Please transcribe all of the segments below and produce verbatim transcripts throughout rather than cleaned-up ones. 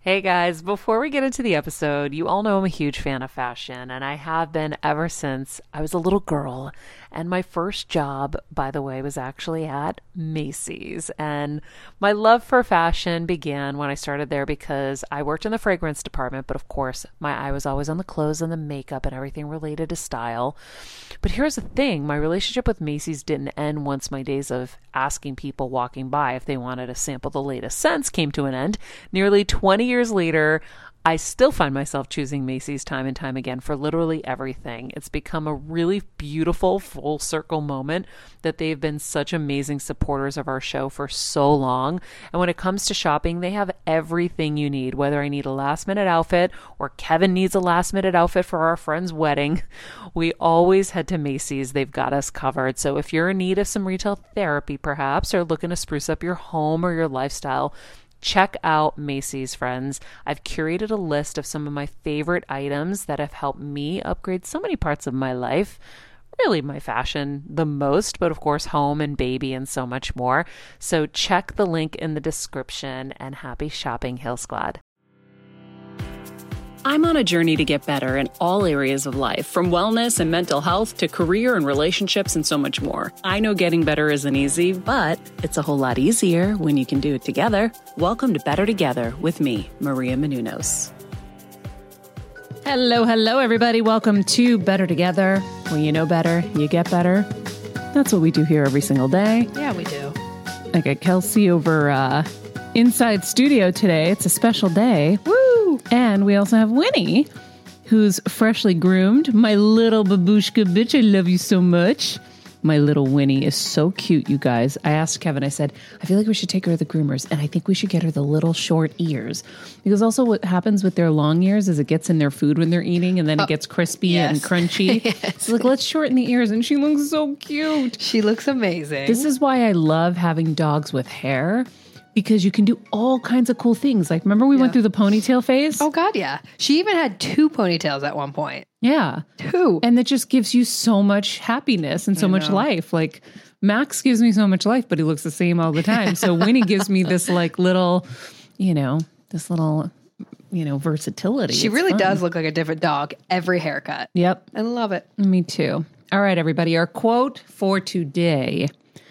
Hey guys, before we get into the episode, you all know I'm a huge fan of fashion, and I have been ever since I was a little girl. And my first job, by the way, was actually at Macy's. And my love for fashion began when I started there because I worked in the fragrance department, but of course, my eye was always on the clothes and the makeup and everything related to style. But here's the thing, my relationship with Macy's didn't end once my days of asking people walking by if they wanted to sample the latest scents came to an end. Nearly twenty years later, I still find myself choosing Macy's time and time again for literally everything. It's become a really beautiful full circle moment that they've been such amazing supporters of our show for so long. And when it comes to shopping, they have everything you need, whether I need a last minute outfit or Kevin needs a last minute outfit for our friend's wedding. We always head to Macy's. They've got us covered. So if you're in need of some retail therapy, perhaps, or looking to spruce up your home or your lifestyle, check out Macy's, friends. I've curated a list of some of my favorite items that have helped me upgrade so many parts of my life. Really my fashion the most, but of course home and baby and so much more. So check the link in the description and happy shopping, Hill Squad. I'm on a journey to get better in all areas of life, from wellness and mental health to career and relationships and so much more. I know getting better isn't easy, but it's a whole lot easier when you can do it together. Welcome to Better Together with me, Maria Menounos. Hello, hello, everybody. Welcome to Better Together. When you know better, you get better. That's what we do here every single day. Yeah, we do. I got Kelsey over uh, inside studio today. It's a special day. Woo! And we also have Winnie, who's freshly groomed. My little babushka bitch, I love you so much. My little Winnie is so cute, you guys. I asked Kevin, I said, I feel like we should take her to the groomers, and I think we should get her the little short ears. Because also what happens with their long ears is it gets in their food when they're eating, and then oh, it gets crispy yes. and crunchy. yes. So like, let's shorten the ears, and she looks so cute. She looks amazing. This is why I love having dogs with hair. Because you can do all kinds of cool things. Like, remember we yeah. went through the ponytail phase? Oh, God, yeah. She even had two ponytails at one point. Yeah. Two. And that just gives you so much happiness and so much life. Like, Max gives me so much life, but he looks the same all the time. So Winnie gives me this, like, little, you know, this little, you know, versatility. She it's really fun. does look like a different dog every haircut. Yep. I love it. Me too. All right, everybody. Our quote for today.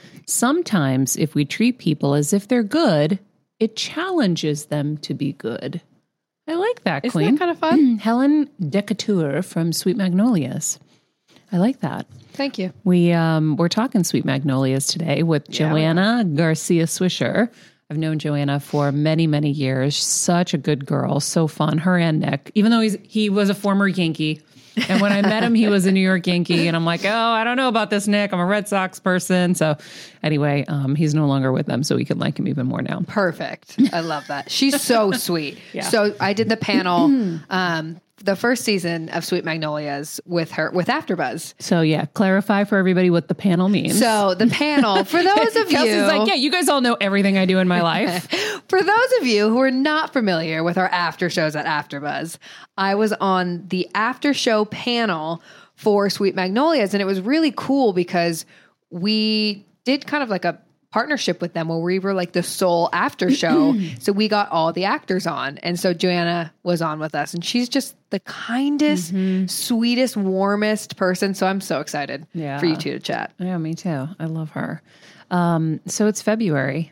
Sometimes if we treat people as if they're good, it challenges them to be good. I like that, Isn't Queen. that kind of fun? Helen Decatur from Sweet Magnolias. I like that. Thank you. We, um, we're talking Sweet Magnolias today with Yeah. Joanna Garcia Swisher. I've known Joanna for many, many years. Such a good girl. So fun. Her and Nick. Even though he's he was a former Yankee. And when I met him, he was a New York Yankee. And I'm like, oh, I don't know about this, Nick. I'm a Red Sox person. So anyway, um, he's no longer with them. So we can like him even more now. Perfect. I love that. She's so sweet. Yeah. So I did the panel, um, the first season of Sweet Magnolias with her, with AfterBuzz. So yeah, clarify for everybody what the panel means. So the panel, for those of Kelsey's you. like, yeah, you guys all know everything I do in my life. For those of you who are not familiar with our after shows at AfterBuzz, I was on the after show panel for Sweet Magnolias, and it was really cool because we did kind of like a partnership with them where we were like the sole after show. So we got all the actors on. And so Joanna was on with us, and she's just the kindest, mm-hmm. sweetest, warmest person. So I'm so excited yeah. for you two to chat. Yeah, me too. I love her. Um, so it's February.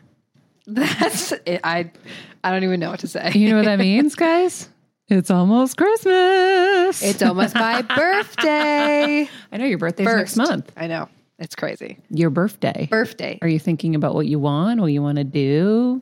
That's it. I, I don't even know what to say. You know what that means, guys? It's almost Christmas. It's almost my birthday. I know your birthday's First. next month. I know. It's crazy. Your birthday. Birthday. Are you thinking about what you want, what you want to do?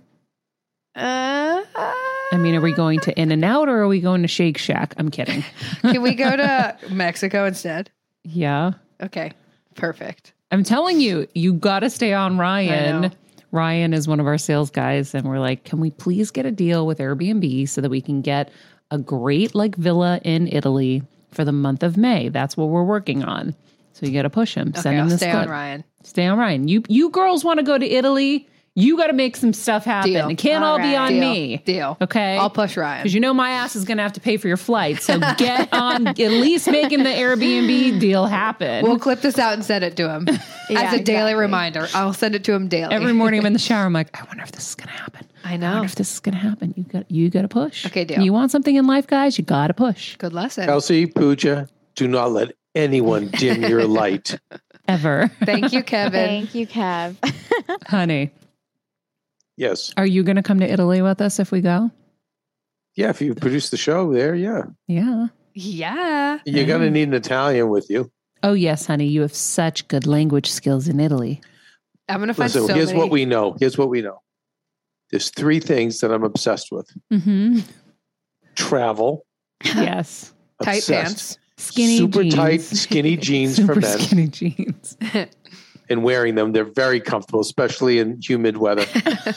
Uh, I mean, are we going to In-N-Out or are we going to Shake Shack? I'm kidding. Can we go to Mexico instead? Yeah. Okay. Perfect. I'm telling you, you got to stay on I Ryan. know. Ryan is one of our sales guys. And we're like, can we please get a deal with Airbnb so that we can get a great like villa in Italy for the month of May? That's what we're working on. So you got to push him. Okay, Send him I'll this stay clip. on Ryan. Stay on Ryan. You you girls want to go to Italy. You got to make some stuff happen. Deal. It can't all, All be on right. Deal. me. Deal. Okay. I'll push Ryan. Because you know my ass is going to have to pay for your flight. So get on at least making the Airbnb deal happen. We'll clip this out and send it to him Yeah, as a daily exactly. reminder. I'll send it to him daily. Every morning I'm in the shower. I'm like, I wonder if this is going to happen. I I know. wonder if this is going to happen. You got you got to push. Okay, deal. You want something in life, guys? You got to push. Good lesson. Kelsey, Pooja, do not let anyone dim your light. Ever. Thank you, Kevin. Thank you, Kev. Honey, Yes. are you going to come to Italy with us if we go? Yeah, if you produce the show there, yeah. Yeah. Yeah. You're going to need an Italian with you. Oh, yes, honey. You have such good language skills in Italy. I'm going to find Listen, so here's many. what we know. Here's what we know. There's three things that I'm obsessed with. Mm-hmm. Travel. Yes. Tight obsessed. pants. Skinny Super jeans. tight, skinny jeans Super for men. skinny jeans. And wearing them, they're very comfortable, especially in humid weather.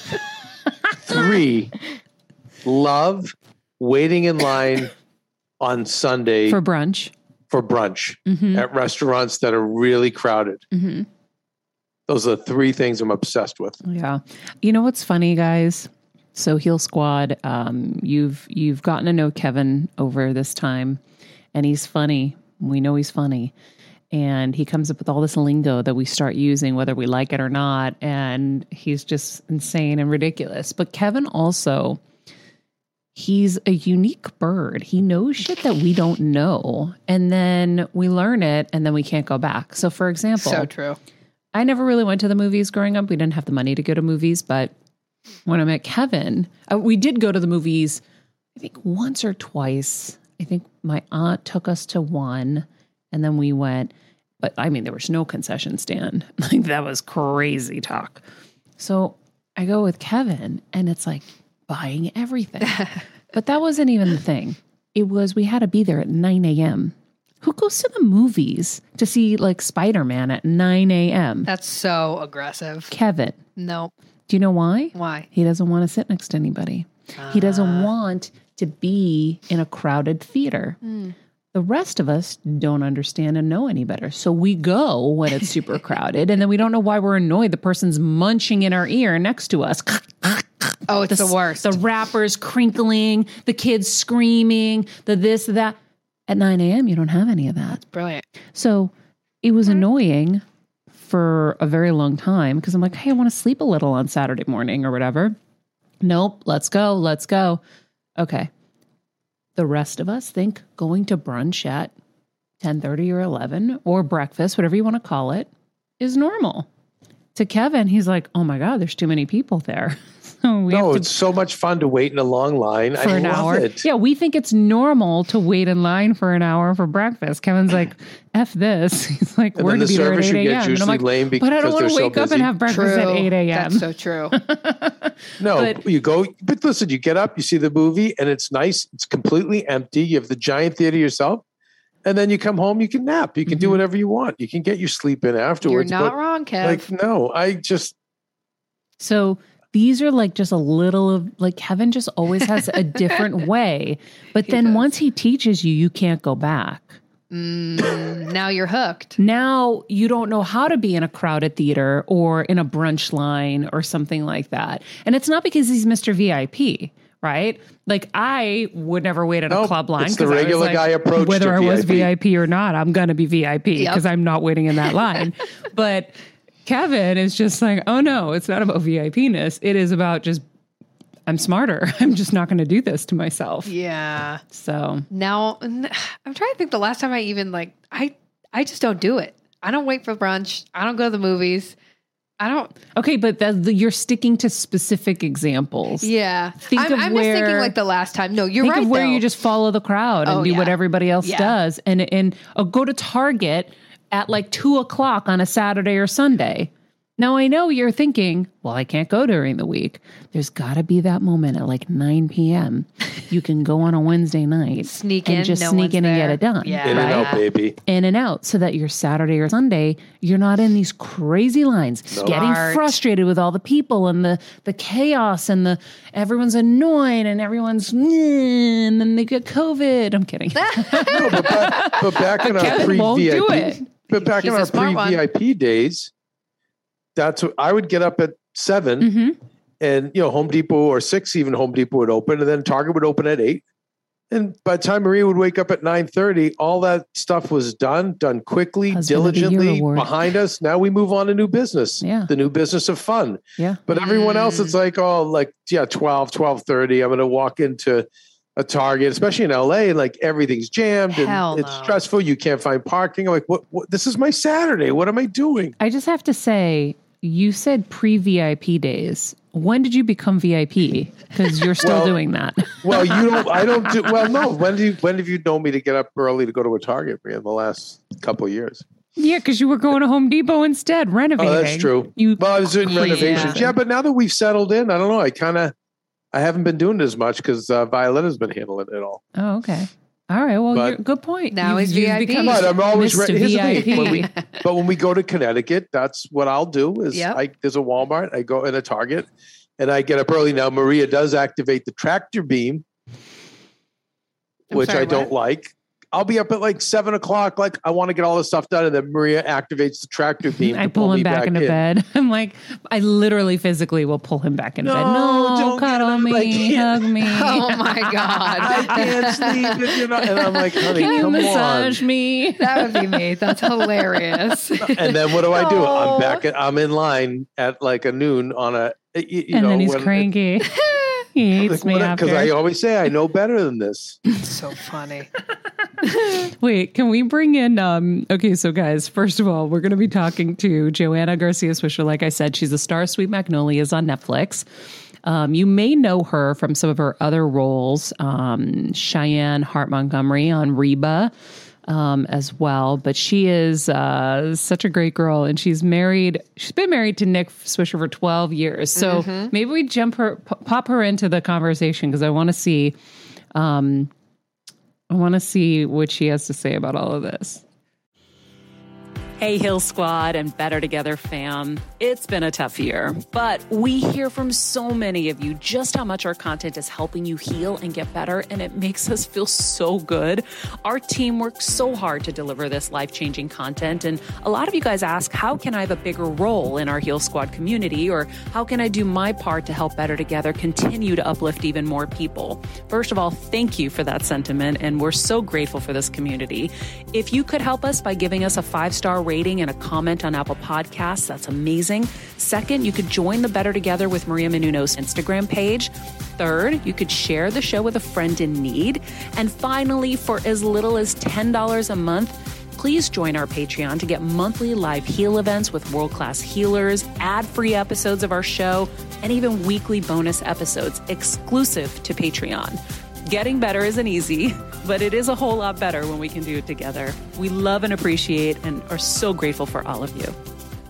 Three, love waiting in line on Sunday For for, brunch. brunch Mm-hmm. at restaurants that are really crowded. Mm-hmm. Those are the three things I'm obsessed with. Yeah. You know what's funny, guys? So Heel Squad, um, you've you've gotten to know Kevin over this time, and he's funny. We know he's funny. And he comes up with all this lingo that we start using, whether we like it or not. And he's just insane and ridiculous. But Kevin also, he's a unique bird. He knows shit that we don't know. And then we learn it, and then we can't go back. So, for example, So true. I never really went to the movies growing up. We didn't have the money to go to movies, but when I met Kevin, uh, we did go to the movies, I think once or twice. I think my aunt took us to one, and then we went, but I mean, there was no concession stand. Like, that was crazy talk. So I go with Kevin, and it's like buying everything. But that wasn't even the thing. It was, we had to be there at nine a.m. Who goes to the movies to see like Spider-Man at nine a.m.? That's so aggressive. Kevin. Nope. Do you know why? Why? He doesn't want to sit next to anybody. He doesn't want to be in a crowded theater. The rest of us don't understand and know any better. So we go when it's super crowded, and then we don't know why we're annoyed. The person's munching in our ear next to us. Oh, it's the, worst. The wrappers crinkling, the kids screaming, the this, the that. At nine a.m., you don't have any of that. Brilliant. So it was annoying for a very long time because I'm like, hey, I want to sleep a little on Saturday morning or whatever. Nope, let's go, let's go. Okay. The rest of us think going to brunch at ten thirty or eleven or breakfast, whatever you want to call it, is normal. To Kevin, he's like, oh my God, there's too many people there. So we No, have to it's so much fun to wait in a long line. for I an love hour. it. Yeah, we think it's normal to wait in line for an hour for breakfast. Kevin's like, F this. He's like, And we're then going to the be there at service eight you get a.m. And I'm usually like, lame but I don't because want they're to so wake up busy. and have breakfast True. at eight a.m. That's so true. No, But- you go, but listen, you get up, you see the movie, and it's nice. It's completely empty. You have the giant theater yourself. And then you come home, you can nap. You can do Mhm. whatever you want. You can get your sleep in You're afterwards. not but, wrong, Kev. Like, no, I just, So these are like just a little of like Kevin just always has a different way. But He then does. once he teaches you, you can't go back. Mm, now you're hooked. Now you don't know how to be in a crowded theater or in a brunch line or something like that. And it's not because he's Mister V I P, right? Like I would never wait at a Nope, club line. it's the 'cause I was regular like, guy approach whether to I was V I P. V I P or not, I'm going to be V I P Yep. because I'm not waiting in that line. But Kevin is just like, oh no, it's not about V I P-ness. It is about just, I'm smarter. I'm just not going to do this to myself. Yeah. So Now n- I'm trying to think the last time I even like I I just don't do it. I don't wait for brunch. I don't go to the movies. I don't. okay, but that, you're sticking to specific examples. Yeah. Think I'm, of I'm just thinking where- like the last time. No, you're Think right. of where though. you just follow the crowd and Oh, do yeah. what everybody else Yeah. does, and and uh, go to Target at like two o'clock on a Saturday or Sunday. Now I know you're thinking, well, I can't go during the week. There's got to be that moment at like nine p.m. You can go on a Wednesday night, Sneak and in, just no sneak one's in and get there. it done. Yeah. in and right? out, baby. In and out, so that your Saturday or Sunday, you're not in these crazy lines, getting Smart. frustrated with all the people and the the chaos and the everyone's annoyed and everyone's "Mm," and then they get COVID. I'm kidding. No, but, back, but back in our Kevin won't do pre-V I P, it. but back He's in a our smart one. pre-V I P days, that's what I would get up at seven, Mm-hmm. and you know, Home Depot or six, even Home Depot would open, and then Target would open at eight. And by the time Maria would wake up at nine thirty, all that stuff was done, done quickly, Husband of the Year diligently award. behind us. Now we move on to new business, Yeah. the new business of fun. Yeah. But everyone else, it's like, oh, like, yeah, twelve, twelve thirty. I'm going to walk into a Target, especially in L A, and like everything's jammed Hell and it's no. stressful. You can't find parking. I'm like, what, what? This is my Saturday. What am I doing? I just have to say, you said pre-V I P days. When did you become V I P? Because you're still Well- doing that. Well, you don't, I don't do, well, no. When do you, when have you known me to get up early to go to a Target in the last couple of years? Yeah, because you were going to Home Depot instead, renovating. Oh, that's true. You Well, I was doing crazy renovations. person. Yeah, but now that we've settled in, I don't know. I kind of, I haven't been doing it as much because uh, Violetta's been handling it all. Oh, okay. All right. Well, But- you're, good point. Now he's V I P. become But I'm always Mister ready. Here's the V I P. thing. When we, but when we go to Connecticut, that's what I'll do. Is Yep. I, there's a Walmart. I go in a Target, and I get up early. Now Maria does activate the tractor beam, I'm which sorry, I don't what? like. I'll be up at like seven o'clock. Like I want to get all this stuff done, and then Maria activates the tractor beam. I to pull me him back, into in. bed. I'm like, I literally physically will pull him back into No, bed. No, don't get cuddle him. me, I can't. hug me. Oh my I God. can't sleep, and, you know, and I'm like, honey, Can you come massage on. me? That would be me. That's hilarious. And then what do I do? Oh. I'm back. At, I'm in line at like a noon on a. You, you and know, then he's when- cranky. He hates me after. Because I always say I know better than this. So funny. Wait, can we bring in? Um, okay, so guys, first of all, we're going to be talking to Joanna Garcia Swisher. Like I said, she's a star of Sweet Magnolias on Netflix. Um, you may know her from some of her other roles, um, Cheyenne Hart Montgomery on Reba um, as well. But she is uh, such a great girl, and she's married. She's been married to Nick Swisher for twelve years. So maybe we jump her, p- pop her into the conversation because I want to see. Um, I want to see what she has to say about all of this. Hey, Hill Squad and Better Together fam. It's been a tough year, but we hear from so many of you just how much our content is helping you heal and get better, and it makes us feel so good. Our team works so hard to deliver this life-changing content, and a lot of you guys ask, how can I have a bigger role in our Heal Squad community, or how can I do my part to help Better Together continue to uplift even more people? First of all, thank you for that sentiment, and we're so grateful for this community. If you could help us by giving us a five-star rating and a comment on Apple Podcasts, that's amazing. Second, you could join the Better Together with Maria Menounos Instagram page. Third, you could share the show with a friend in need. And finally, for as little as ten dollars a month, please join our Patreon to get monthly live heal events with world-class healers, ad-free episodes of our show, and even weekly bonus episodes exclusive to Patreon. Getting better isn't easy, but it is a whole lot better when we can do it together. We love and appreciate and are so grateful for all of you.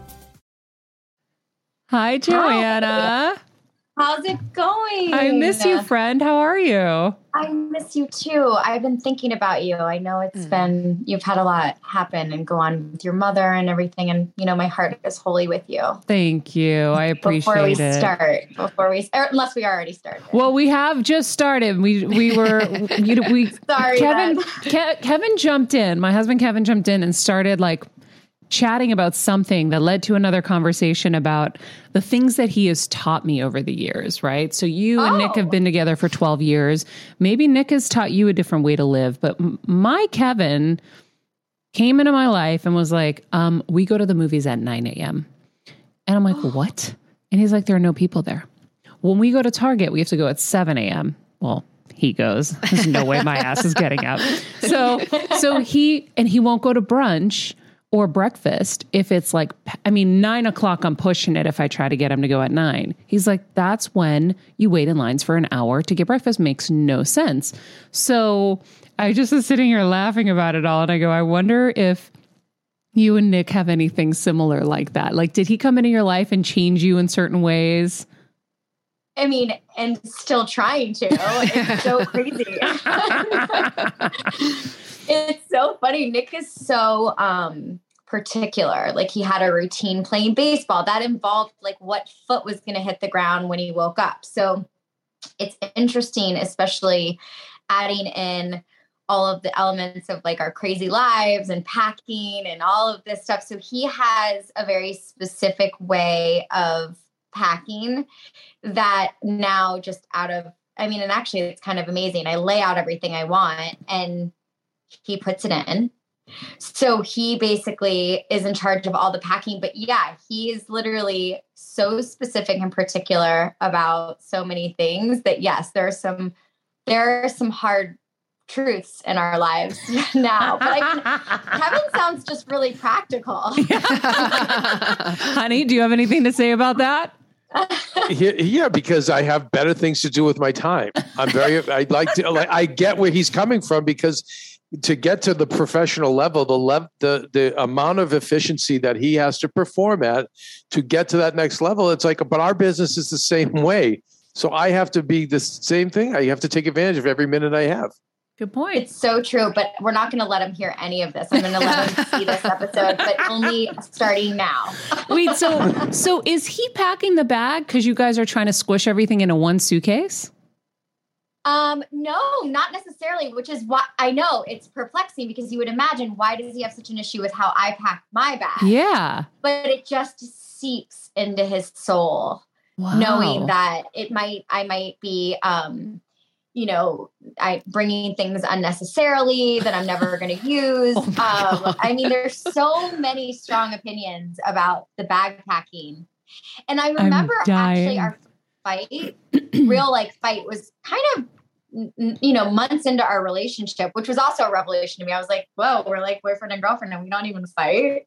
Hi, Joanna. How's it going? I miss you, friend. How are you? I miss you too. I've been thinking about you. I know it's Mm. been, you've had a lot happen and go on with your mother and everything. And, you know, my heart is wholly with you. Thank you. I appreciate Before we it. start, before we, or unless we already started. Well, we have just started. We we were you know, we Sorry, Kevin Beth. Ke- Kevin jumped in. My husband Kevin jumped in and started like chatting about something that led to another conversation about the things that he has taught me over the years, right? So you and Nick Oh. have been together for twelve years. Maybe Nick has taught you a different way to live, but m- my Kevin came into my life and was like, um, we go to the movies at nine a.m. And I'm like, what? And he's like, there are no people there. When we go to Target, we have to go at seven a.m. Well, he goes, there's no way my ass is getting up. So, so he, and he won't go to brunch or breakfast if it's like, I mean, nine o'clock, I'm pushing it if I try to get him to go at nine. He's like, that's when you wait in lines for an hour to get breakfast. Makes no sense. So I just was sitting here laughing about it all. And I go, I wonder if you and Nick have anything similar like that. Like, did he come into your life and change you in certain ways? I mean, and still trying to. It's so crazy. It's so funny. Nick is so um, particular. Like he had a routine playing baseball that involved like what foot was going to hit the ground when he woke up. So it's interesting, especially adding in all of the elements of like our crazy lives and packing and all of this stuff. So he has a very specific way of packing that now just out of, I mean, and actually it's kind of amazing. I lay out everything I want and he puts it in. So he basically is in charge of all the packing, but yeah, he is literally so specific and particular about so many things that yes, there are some, there are some hard truths in our lives now, but I mean, Kevin sounds just really practical. Honey, do you have anything to say about that? Yeah, because I have better things to do with my time. I'm very, I like to, like, I get where he's coming from, because to get to the professional level, the lev- the the amount of efficiency that he has to perform at to get to that next level, it's like, but our business is the same way. So I have to be the same thing. I have to take advantage of every minute I have. Good point. It's so true, but we're not going to let him hear any of this. I'm going to let him see this episode, but only starting now. Wait, so so is he packing the bag because you guys are trying to squish everything into one suitcase? Um, no, not necessarily, which is what I know it's perplexing, because you would imagine, why does he have such an issue with how I pack my bag? Yeah. But it just seeps into his soul, Wow. knowing that it might, I might be, um, you know, I bringing things unnecessarily that I'm never going to use. Oh my um, God. I mean, there's so many strong opinions about the bag packing. And I remember actually our fight, real like fight was kind of, you know, months into our relationship, which was also a revelation to me. I was like, whoa, we're like boyfriend and girlfriend and we don't even fight.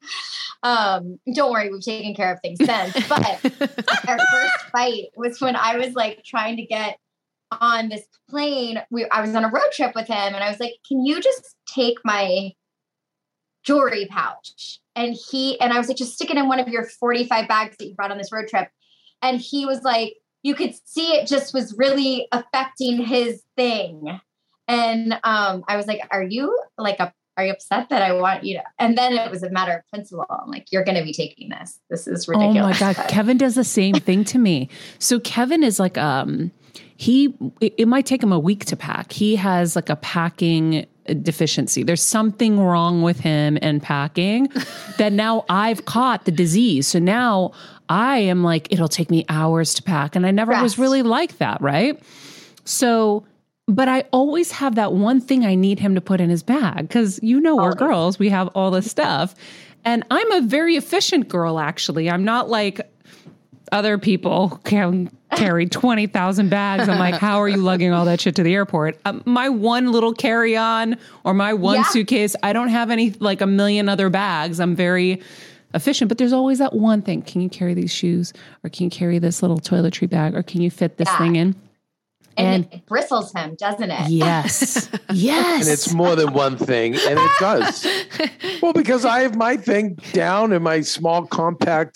Um, don't worry, we've taken care of things since. But our first fight was when I was like trying to get on this plane. We, I was on a road trip with him and I was like, can you just take my jewelry pouch? And he, and I was like, just stick it in one of your forty-five bags that you brought on this road trip. And he was like, you could see it just was really affecting his thing. And um, I was like, are you like, a, are you upset that I want you to? And then it was a matter of principle. I'm like, you're going to be taking this. This is ridiculous. Oh my God. Kevin does the same thing to me. So Kevin is like, um, he, it, it might take him a week to pack. He has like a packing deficiency. There's something wrong with him and packing that now I've caught the disease. So now I am like, it'll take me hours to pack. And I never Yes. was really like that. Right. So, but I always have that one thing I need him to put in his bag. Cause you know, we're Always. girls, we have all this stuff. And I'm a very efficient girl, actually. I'm not like other people can carry twenty thousand bags. I'm like, how are you lugging all that shit to the airport? Um, my one little carry-on or my one Yeah. suitcase, I don't have any, like a million other bags. I'm very efficient, but there's always that one thing. Can you carry these shoes? Or can you carry this little toiletry bag? Or can you fit this Yeah. thing in? And, And- it bristles him, doesn't it? Yes. Yes. And it's more than one thing, and it does. Well, because I have my thing down in my small compact.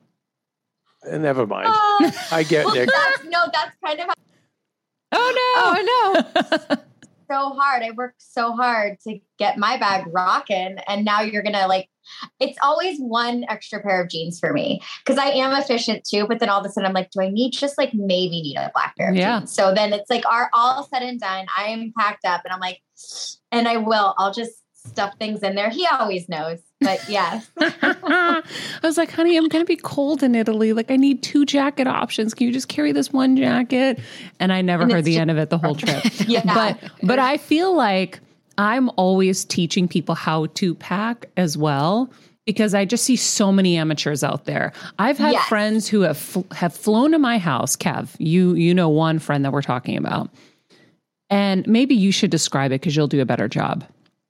And never mind. Oh, I get well, Nick. that's, no, that's kind of how Oh no. Oh, no. so hard. I worked so hard to get my bag rocking. And now you're going to like, it's always one extra pair of jeans for me because I am efficient too. But then all of a sudden I'm like, do I need just like maybe need a black pair of Yeah. jeans? So then it's like our all said and done. I am packed up and I'm like, and I will, I'll just stuff things in there. He always knows, but yes. I was like, honey, I'm going to be cold in Italy. Like, I need two jacket options. Can you just carry this one jacket? And I never And heard it's the just- end of it the whole trip. Yeah. But, but I feel like I'm always teaching people how to pack as well, because I just see so many amateurs out there. I've had Yes. friends who have fl- have flown to my house. Kev, you you know one friend that we're talking about. And maybe you should describe it because you'll do a better job.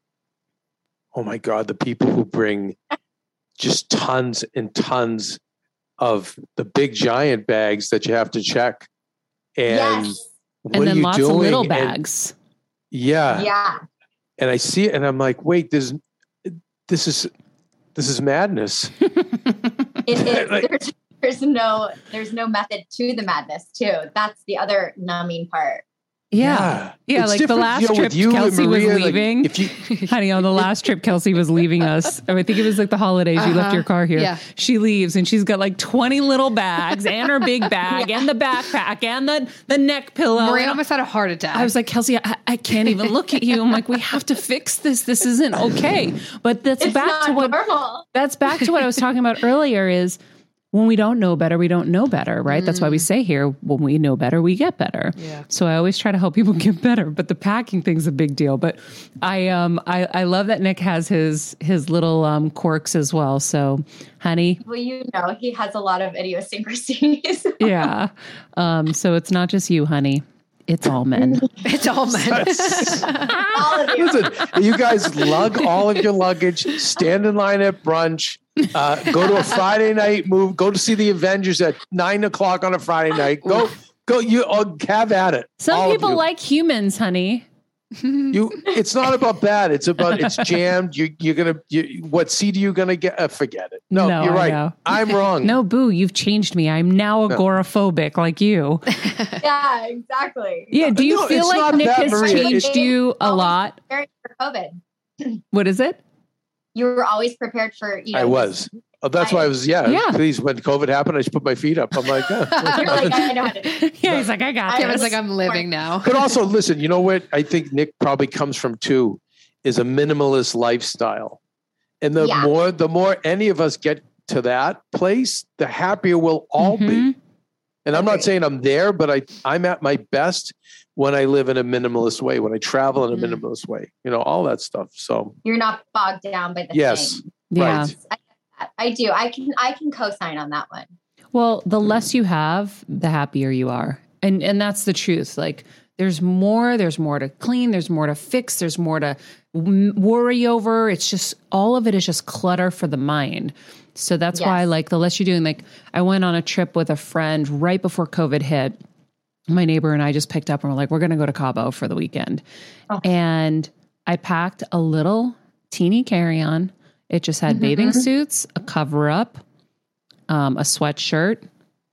Oh my God, the people who bring just tons and tons of the big giant bags that you have to check. And Yes. what And are then you lots doing? of little And- bags. yeah. Yeah. And I see it and I'm like, wait, this this is this is madness. It is. Like- there's, there's no there's no method to the madness too. That's the other numbing part. Yeah. Yeah, It's like the different, last you know, trip with you and Kelsey was Maria, like, leaving. if you Honey, on the last trip Kelsey was leaving us. I think it was like the holidays. You left Uh-huh. your car here. Yeah. She leaves and she's got like twenty little bags and her big bag and the backpack and the, the neck pillow. Maria And almost had a heart attack. I was like, Kelsey, I, I can't even look at you. I'm like, we have to fix this. This isn't okay. But that's It's back not to what normal. that's back to what I was talking about earlier is when we don't know better, we don't know better, right? Mm. That's why we say here, when we know better, we get better. Yeah. So I always try to help people get better, but the packing thing's a big deal. But I um I, I love that Nick has his his little um quirks as well. So, honey. Well, you know, he has a lot of idiosyncrasies. Yeah. Um. So it's not just you, honey. It's all men. It's all men. All of you. Listen, you guys lug all of your luggage, stand in line at brunch, uh, go to a Friday night move, go to see the Avengers at nine o'clock on a Friday night. Go, go, you oh, have at it. Some people like humans, honey. You, it's not about that. It's about it's jammed. You, you're gonna. You, what seat are you gonna get? Uh, forget it. No, No, you're I right. know. I'm wrong. No, boo, you've changed me. I'm now agoraphobic like you. Yeah, exactly. Yeah. Do you No, feel it's like not Nick that, has Maria. changed It- you a lot? Prepared for COVID. What is it? You were always prepared for. You know, I was. Oh, that's why I was. Yeah. Yeah. Please, when COVID happened, I just put my feet up. I'm like, oh. You're like, I know how to do it. Yeah, he's like, I got Kevin's this. like, I'm living now. But also, listen, you know what I think Nick probably comes from too is a minimalist lifestyle. And the Yeah. more the more any of us get to that place, the happier we'll all Mhm. be. And I'm not Agreed. saying I'm there, but I I'm at my best when I live in a minimalist way, when I travel in a Mm. minimalist way, you know, all that stuff. So You're not bogged down by the yes, thing. Yeah. right. I, I do. I can. I can co-sign on that one. Well, the less you have, the happier you are. And and that's the truth. Like there's more, there's more to clean, there's more to fix, there's more to w- worry over. It's just all of it is just clutter for the mind. So that's Yes. why like the less you're doing, like I went on a trip with a friend right before COVID hit. My neighbor and I just picked up and we're like, we're going to go to Cabo for the weekend. Oh. And I packed a little teeny carry-on. It just had bathing suits, a cover up, um, a sweatshirt,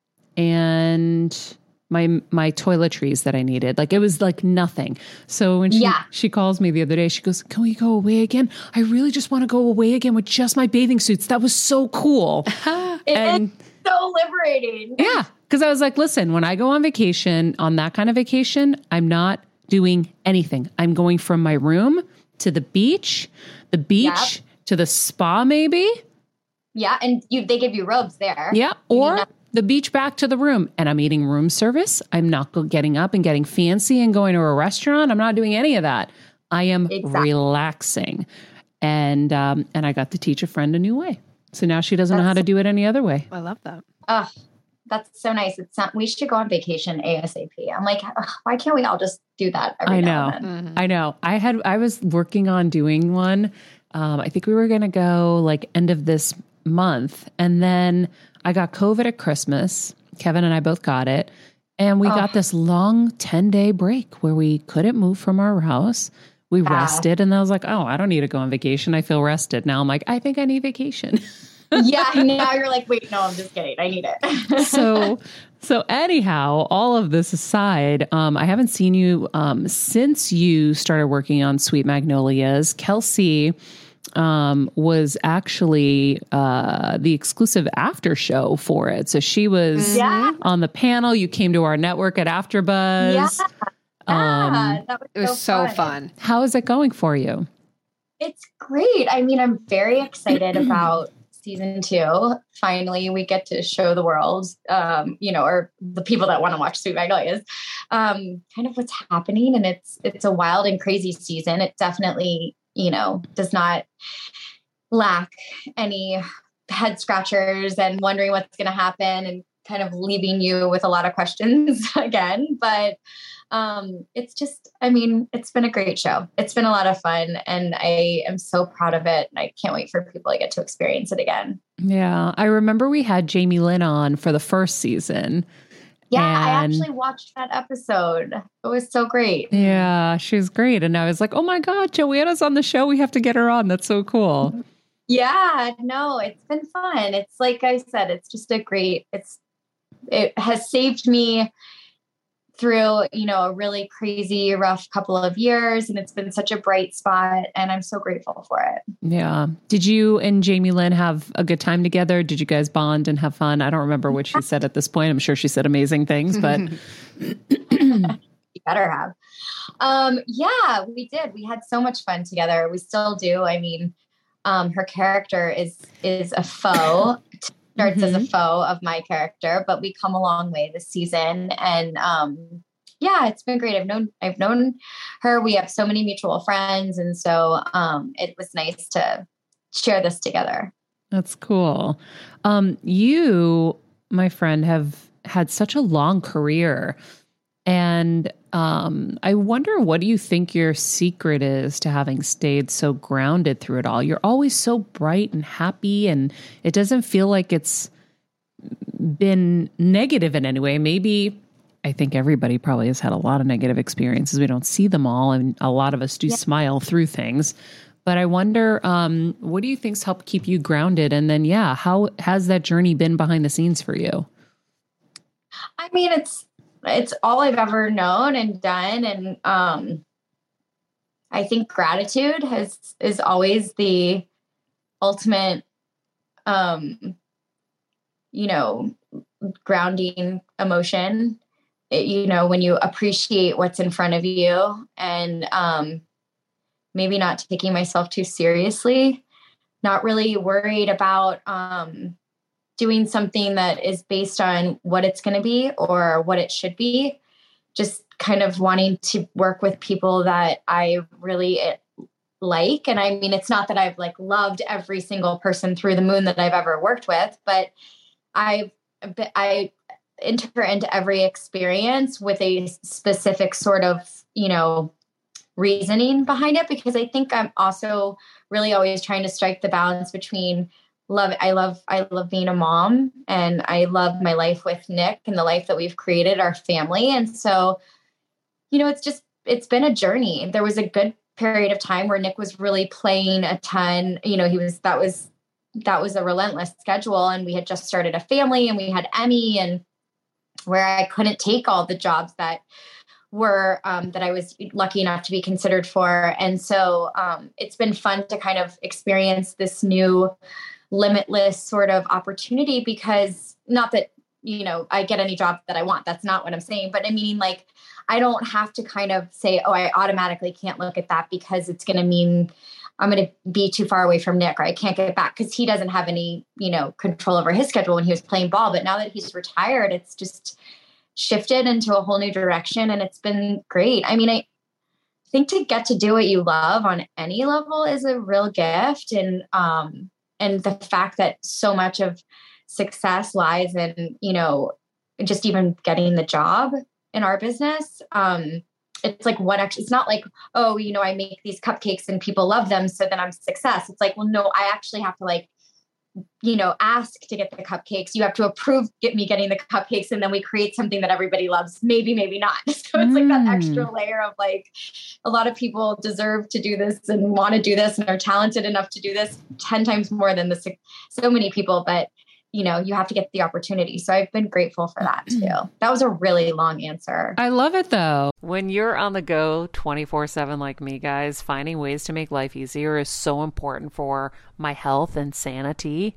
and my my toiletries that I needed. Like it was like nothing. So when she Yeah. she calls me the other day, she goes, "Can we go away again? I really just want to go away again with just my bathing suits. That was so cool." It And- is so liberating. Yeah, because I was like, listen, when I go on vacation, on that kind of vacation, I'm not doing anything. I'm going from my room to the beach, the beach Yep. to the spa, maybe. Yeah, and you they give you robes there. Yeah, You or need the beach back to the room. And I'm eating room service. I'm not go- getting up and getting fancy and going to a restaurant. I'm not doing any of that. I am Exactly. relaxing. And um, and I got to teach a friend a new way. So now she doesn't know how to That's- do it any other way. I love that. Oh, that's so nice. It's not. We should go on vacation ASAP. I'm like, ugh, why can't we all just do that? Every I now know. and then? Mhm. I know. I had I was working on doing one. Um, I think we were going to go like end of this month, and then I got COVID at Christmas. Kevin and I both got it, and we Oh. got this long ten day break where we couldn't move from our house. We Wow. rested, and I was like, "Oh, I don't need to go on vacation. I feel rested." Now I'm like, "I think I need vacation." Yeah. Now you're like, wait, no, I'm just kidding. I need it. so so anyhow, all of this aside, um, I haven't seen you um, since you started working on Sweet Magnolias. Kelsey um, was actually uh, the exclusive after show for it. So she was Yeah. on the panel. You came to our network at AfterBuzz. Yeah. Um, Yeah, that was It was so fun. fun. How is it going for you? It's great. I mean, I'm very excited about season two. Finally, we get to show the world, um, you know, or the people that want to watch Sweet Magnolias, um, kind of what's happening. And it's it's a wild and crazy season. It definitely, you know, does not lack any head scratchers and wondering what's going to happen and kind of leaving you with a lot of questions again. But um, it's just, I mean, it's been a great show. It's been a lot of fun and I am so proud of it. And I can't wait for people to get to experience it again. Yeah, I remember we had Jamie Lynn on for the first season. Yeah, I And- actually watched that episode. It was so great. Yeah, she's great. And I was like, oh my God, Joanna's on the show. We have to get her on. That's so cool. Yeah, no, it's been fun. It's like I said, it's just a great, it's, it has saved me through, you know, a really crazy, rough couple of years. And it's been such a bright spot. And I'm so grateful for it. Yeah. Did you and Jamie Lynn have a good time together? Did you guys bond and have fun? I don't remember what she said at this point. I'm sure she said amazing things, but You better have. Um, yeah, we did. We had so much fun together. We still do. I mean, um, her character is is a foe to starts Mhm. as a foe of my character, but we come a long way this season. And um, yeah, it's been great. I've known, I've known her. We have so many mutual friends. And so um, it was nice to share this together. That's cool. Um, you, my friend, have had such a long career. And um, I wonder, what do you think your secret is to having stayed so grounded through it all? You're always so bright and happy, and it doesn't feel like it's been negative in any way. Maybe, I think everybody probably has had a lot of negative experiences. We don't see them all, and a lot of us do Yeah. smile through things. But I wonder, um, what do you think's helped keep you grounded? And then, yeah, how has that journey been behind the scenes for you? I mean, it's, it's all I've ever known and done. And um, I think gratitude has, is always the ultimate, um, you know, grounding emotion. It, you know, when you appreciate what's in front of you, and um, maybe not taking myself too seriously, not really worried about um, doing something that is based on what it's going to be or what it should be. Just kind of wanting to work with people that I really like. And I mean, it's not that I've like loved every single person through the moon that I've ever worked with, but I've, I enter into every experience with a specific sort of, you know, reasoning behind it, because I think I'm also really always trying to strike the balance between love. I love, I love being a mom, and I love my life with Nick and the life that we've created, our family. And so, you know, it's just, it's been a journey. There was a good period of time where Nick was really playing a ton. You know, he was, that was, that was a relentless schedule, and we had just started a family, and we had Emmy, and where I couldn't take all the jobs that were, um, that I was lucky enough to be considered for. And so um, it's been fun to kind of experience this new limitless sort of opportunity, because not that, you know, I get any job that I want. That's not what I'm saying. But I mean, like, I don't have to kind of say, oh, I automatically can't look at that because it's going to mean I'm going to be too far away from Nick, or I can't get back, because he doesn't have any, you know, control over his schedule when he was playing ball. But now that he's retired, it's just shifted into a whole new direction, and it's been great. I mean, I think to get to do what you love on any level is a real gift. And, um, and the fact that so much of success lies in, you know, just even getting the job in our business. Um, it's like what actually, it's not like, oh, you know, I make these cupcakes and people love them, so then I'm success. It's like, well, no, I actually have to like, you know, ask to get the cupcakes. You have to approve, get me getting the cupcakes. And then we create something that everybody loves. Maybe, maybe not. So it's mm. like that extra layer of like, a lot of people deserve to do this and want to do this and are talented enough to do this ten times more than the so many people. But you know, you have to get the opportunity. So I've been grateful for that too. That was a really long answer. I love it though. When you're on the go twenty-four seven like me, guys, finding ways to make life easier is so important for my health and sanity.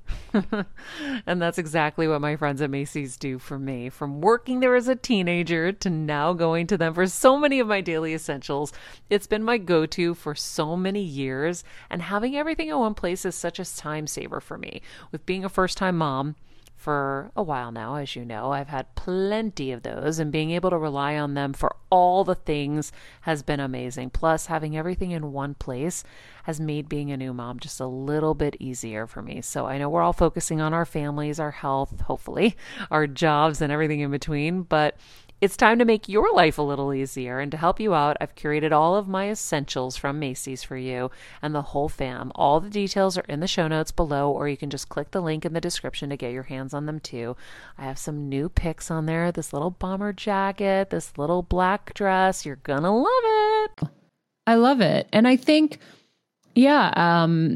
And that's exactly what my friends at Macy's do for me. From working there as a teenager to now going to them for so many of my daily essentials, it's been my go-to for so many years. And having everything in one place is such a time saver for me. With being a first-time mom for a while now, as you know, I've had plenty of those, and being able to rely on them for all the things has been amazing. Plus, having everything in one place has made being a new mom just a little bit easier for me. So I know we're all focusing on our families, our health, hopefully, our jobs and everything in between, but it's time to make your life a little easier. And to help you out, I've curated all of my essentials from Macy's for you and the whole fam. All the details are in the show notes below, or you can just click the link in the description to get your hands on them too. I have some new picks on there. This little bomber jacket, this little black dress. You're gonna love it. I love it. And I think, yeah, um,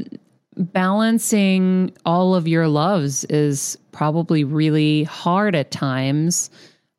balancing all of your loves is probably really hard at times.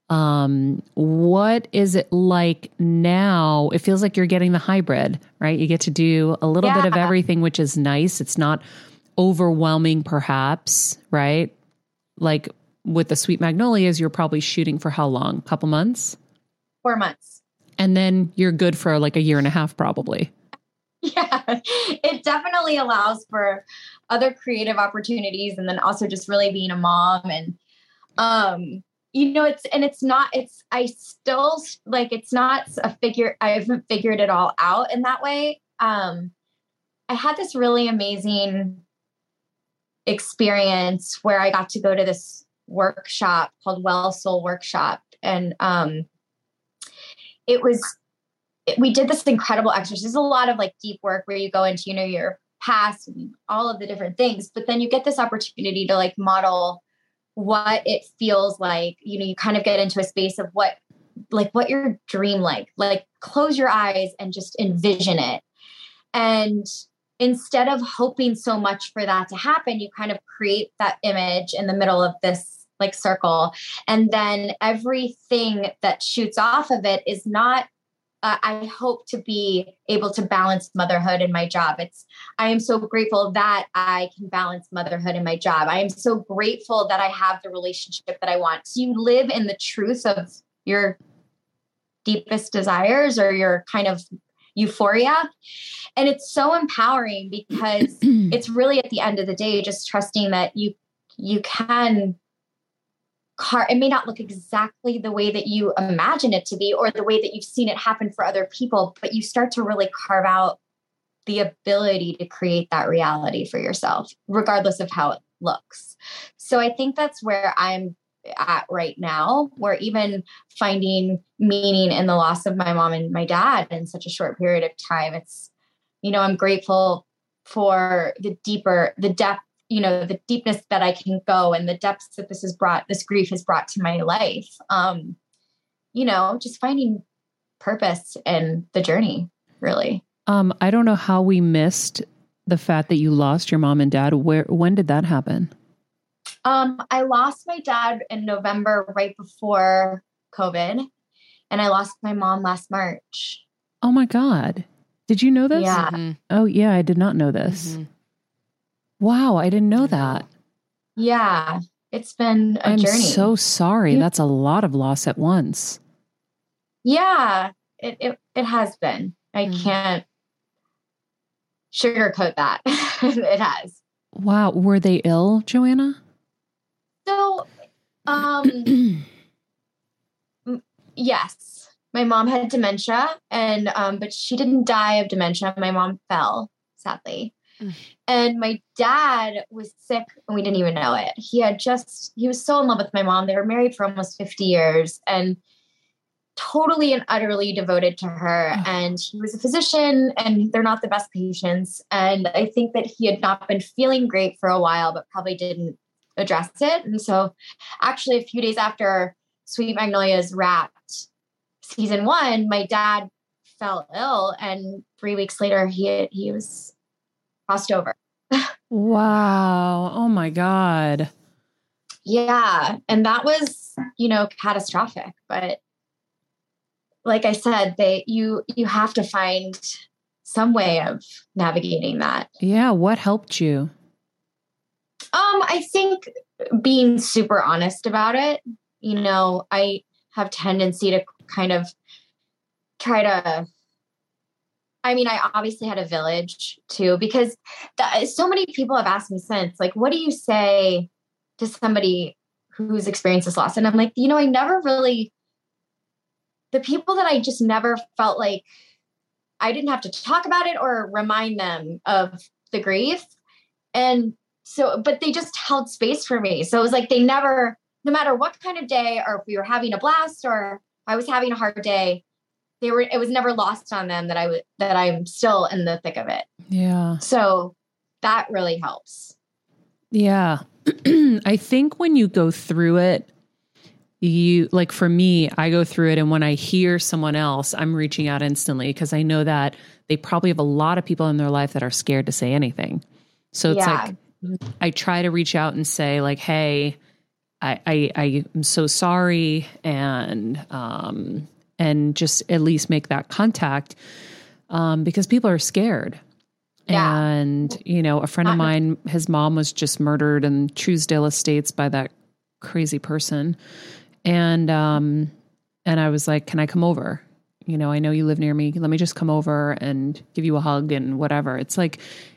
Um, what is it like now? It feels like you're getting the hybrid, right? You get to do a little yeah. bit of everything, which is nice. It's not overwhelming, perhaps, right? Like with the Sweet Magnolias, you're probably shooting for how long? A couple months? Four months. And then you're good for like a year and a half, probably. Yeah, it definitely allows for other creative opportunities, and then also just really being a mom. And, um, you know, it's, and it's not, it's, I still like, it's not a figure, I haven't figured it all out in that way. Um, I had this really amazing experience where I got to go to this workshop called Well Soul Workshop. And, um, it was, it, we did this incredible exercise. There's a lot of like deep work where you go into, you know, your past and all of the different things, but then you get this opportunity to like model what it feels like. You know, you kind of get into a space of what, like what your dream, like, like close your eyes and just envision it. And instead of hoping so much for that to happen, you kind of create that image in the middle of this like circle. And then everything that shoots off of it is not, uh, I hope to be able to balance motherhood and my job. It's, I am so grateful that I can balance motherhood and my job. I am so grateful that I have the relationship that I want. So you live in the truth of your deepest desires or your kind of euphoria. And it's so empowering because it's really at the end of the day, just trusting that you, you can car. It may not look exactly the way that you imagine it to be, or the way that you've seen it happen for other people, but you start to really carve out the ability to create that reality for yourself, regardless of how it looks. So I think that's where I'm at right now, where even finding meaning in the loss of my mom and my dad in such a short period of time, it's, you know, I'm grateful for the deeper, the depth, you know, the deepness that I can go and the depths that this has brought, this grief has brought to my life. Um, you know, just finding purpose in the journey, really. Um, I don't know how we missed the fact that you lost your mom and dad. Where, when did that happen? Um, I lost my dad in November, right before COVID, and I lost my mom last March. Oh my God. Did you know this? Yeah. Mm-hmm. Oh yeah, I did not know this. Mm-hmm. Wow, I didn't know that. Yeah. It's been a I'm journey. so sorry. That's a lot of loss at once. Yeah, it, it, it has been. I Mm. can't sugarcoat that. It has. Wow. Were they ill, Joanna? So, um, m- yes, my mom had dementia, and um, but she didn't die of dementia. My mom fell, sadly. Mm. And my dad was sick and we didn't even know it. He had just, he was so in love with my mom. They were married for almost fifty years and totally and utterly devoted to her. Oh. And he was a physician and they're not the best patients. And I think that he had not been feeling great for a while, but probably didn't address it. And so actually a few days after Sweet Magnolias wrapped season one, my dad fell ill. And three weeks later, he, he was crossed over. Wow. Oh my God. Yeah. And that was, you know, catastrophic. But like I said, they, you, you have to find some way of navigating that. Yeah. What helped you? Um, I think being super honest about it. You know, I have tendency to kind of try to, I mean, I obviously had a village too, because that, so many people have asked me since, like, what do you say to somebody who's experienced this loss? And I'm like, you know, I never really, the people that I just never felt like I didn't have to talk about it or remind them of the grief. And so, but they just held space for me. So it was like, they never, no matter what kind of day, or if we were having a blast or I was having a hard day, they were, it was never lost on them that I was, that I'm still in the thick of it. Yeah. So that really helps. Yeah. I think when you go through it, you, like for me, I go through it. And when I hear someone else, I'm reaching out instantly because I know that they probably have a lot of people in their life that are scared to say anything. So it's Yeah. like, I try to reach out and say like, hey, I, I, I am so sorry. And, um, and just at least make that contact, um, because people are scared. Yeah. And, you know, a friend of mine, his mom was just murdered in Truesdale Estates by that crazy person. And, um, and I was like, can I come over? You know, I know you live near me. Let me just come over and give you a hug and whatever. It's like,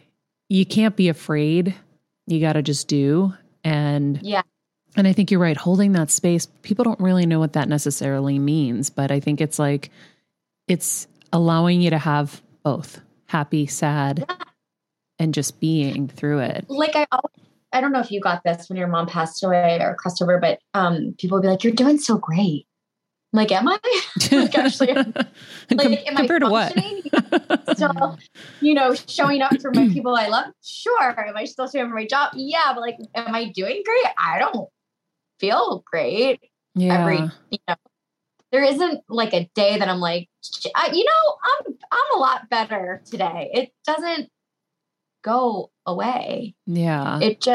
you can't be afraid. You got to just do. And Yeah. And I think you're right. Holding that space, people don't really know what that necessarily means, but I think it's like, it's allowing you to have both happy, sad, Yeah. and just being through it. Like I always, I don't know if you got this when your mom passed away or crossed over, but um, people would be like, "You're doing so great." I'm like, am I? Like actually, like, Com- am compared I to what? Still, you know, showing up for my people I love? Sure. Am I still showing up for my job? Yeah. But like, am I doing great? I don't feel great. Yeah. Every, you know, there isn't like a day that I'm like, I, you know, I'm, I'm a lot better today. It doesn't go away. Yeah. It just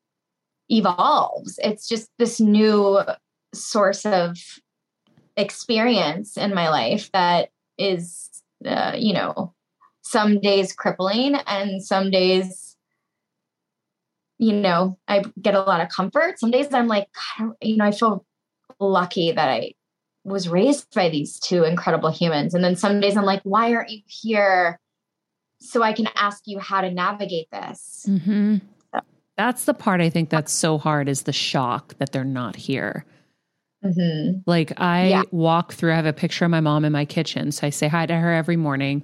evolves. It's just this new source of experience in my life that is, uh, you know, some days crippling and some days, you know, I get a lot of comfort. Some days I'm like, God, you know, I feel lucky that I was raised by these two incredible humans. And then some days I'm like, why aren't you here so I can ask you how to navigate this? Mm-hmm. That's the part I think that's so hard, is the shock that they're not here. Mm-hmm. Like I Yeah. walk through, I have a picture of my mom in my kitchen. So I say hi to her every morning.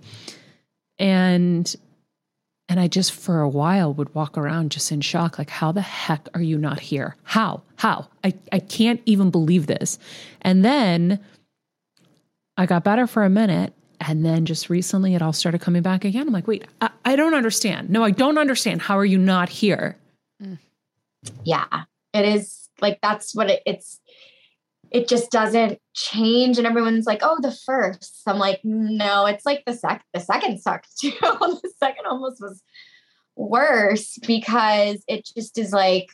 And, and I just for a while would walk around just in shock. Like, how the heck are you not here? How, how I, I can't even believe this. And then I got better for a minute. And then just recently it all started coming back again. I'm like, wait, I, I don't understand. No, I don't understand. How are you not here? Yeah, it is like, that's what it, it's, it just doesn't change. And everyone's like, oh, the first. I'm like, no, it's like the sec, the second sucked too. The second almost was worse because it just is like,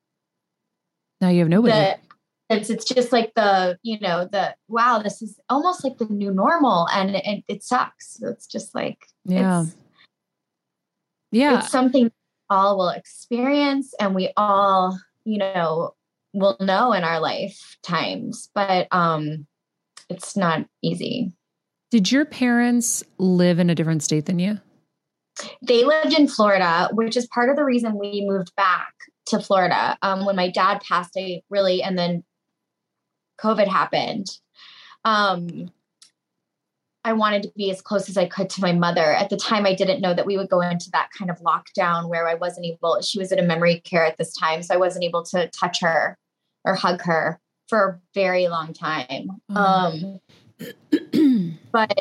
Now you have nobody. the, it's, it's just like the, you know, the, wow, this is almost like the new normal. And it, it sucks. It's just like, Yeah. it's, yeah. it's something we all will experience and we all, you know, will know in our lifetimes, but um, it's not easy. Did your parents live in a different state than you? They lived in Florida, which is part of the reason we moved back to Florida. Um, when my dad passed, I really, and then COVID happened. Um, I wanted to be as close as I could to my mother. At the time, I didn't know that we would go into that kind of lockdown where I wasn't able, she was at a memory care at this time. So I wasn't able to touch her or hug her for a very long time. Um, but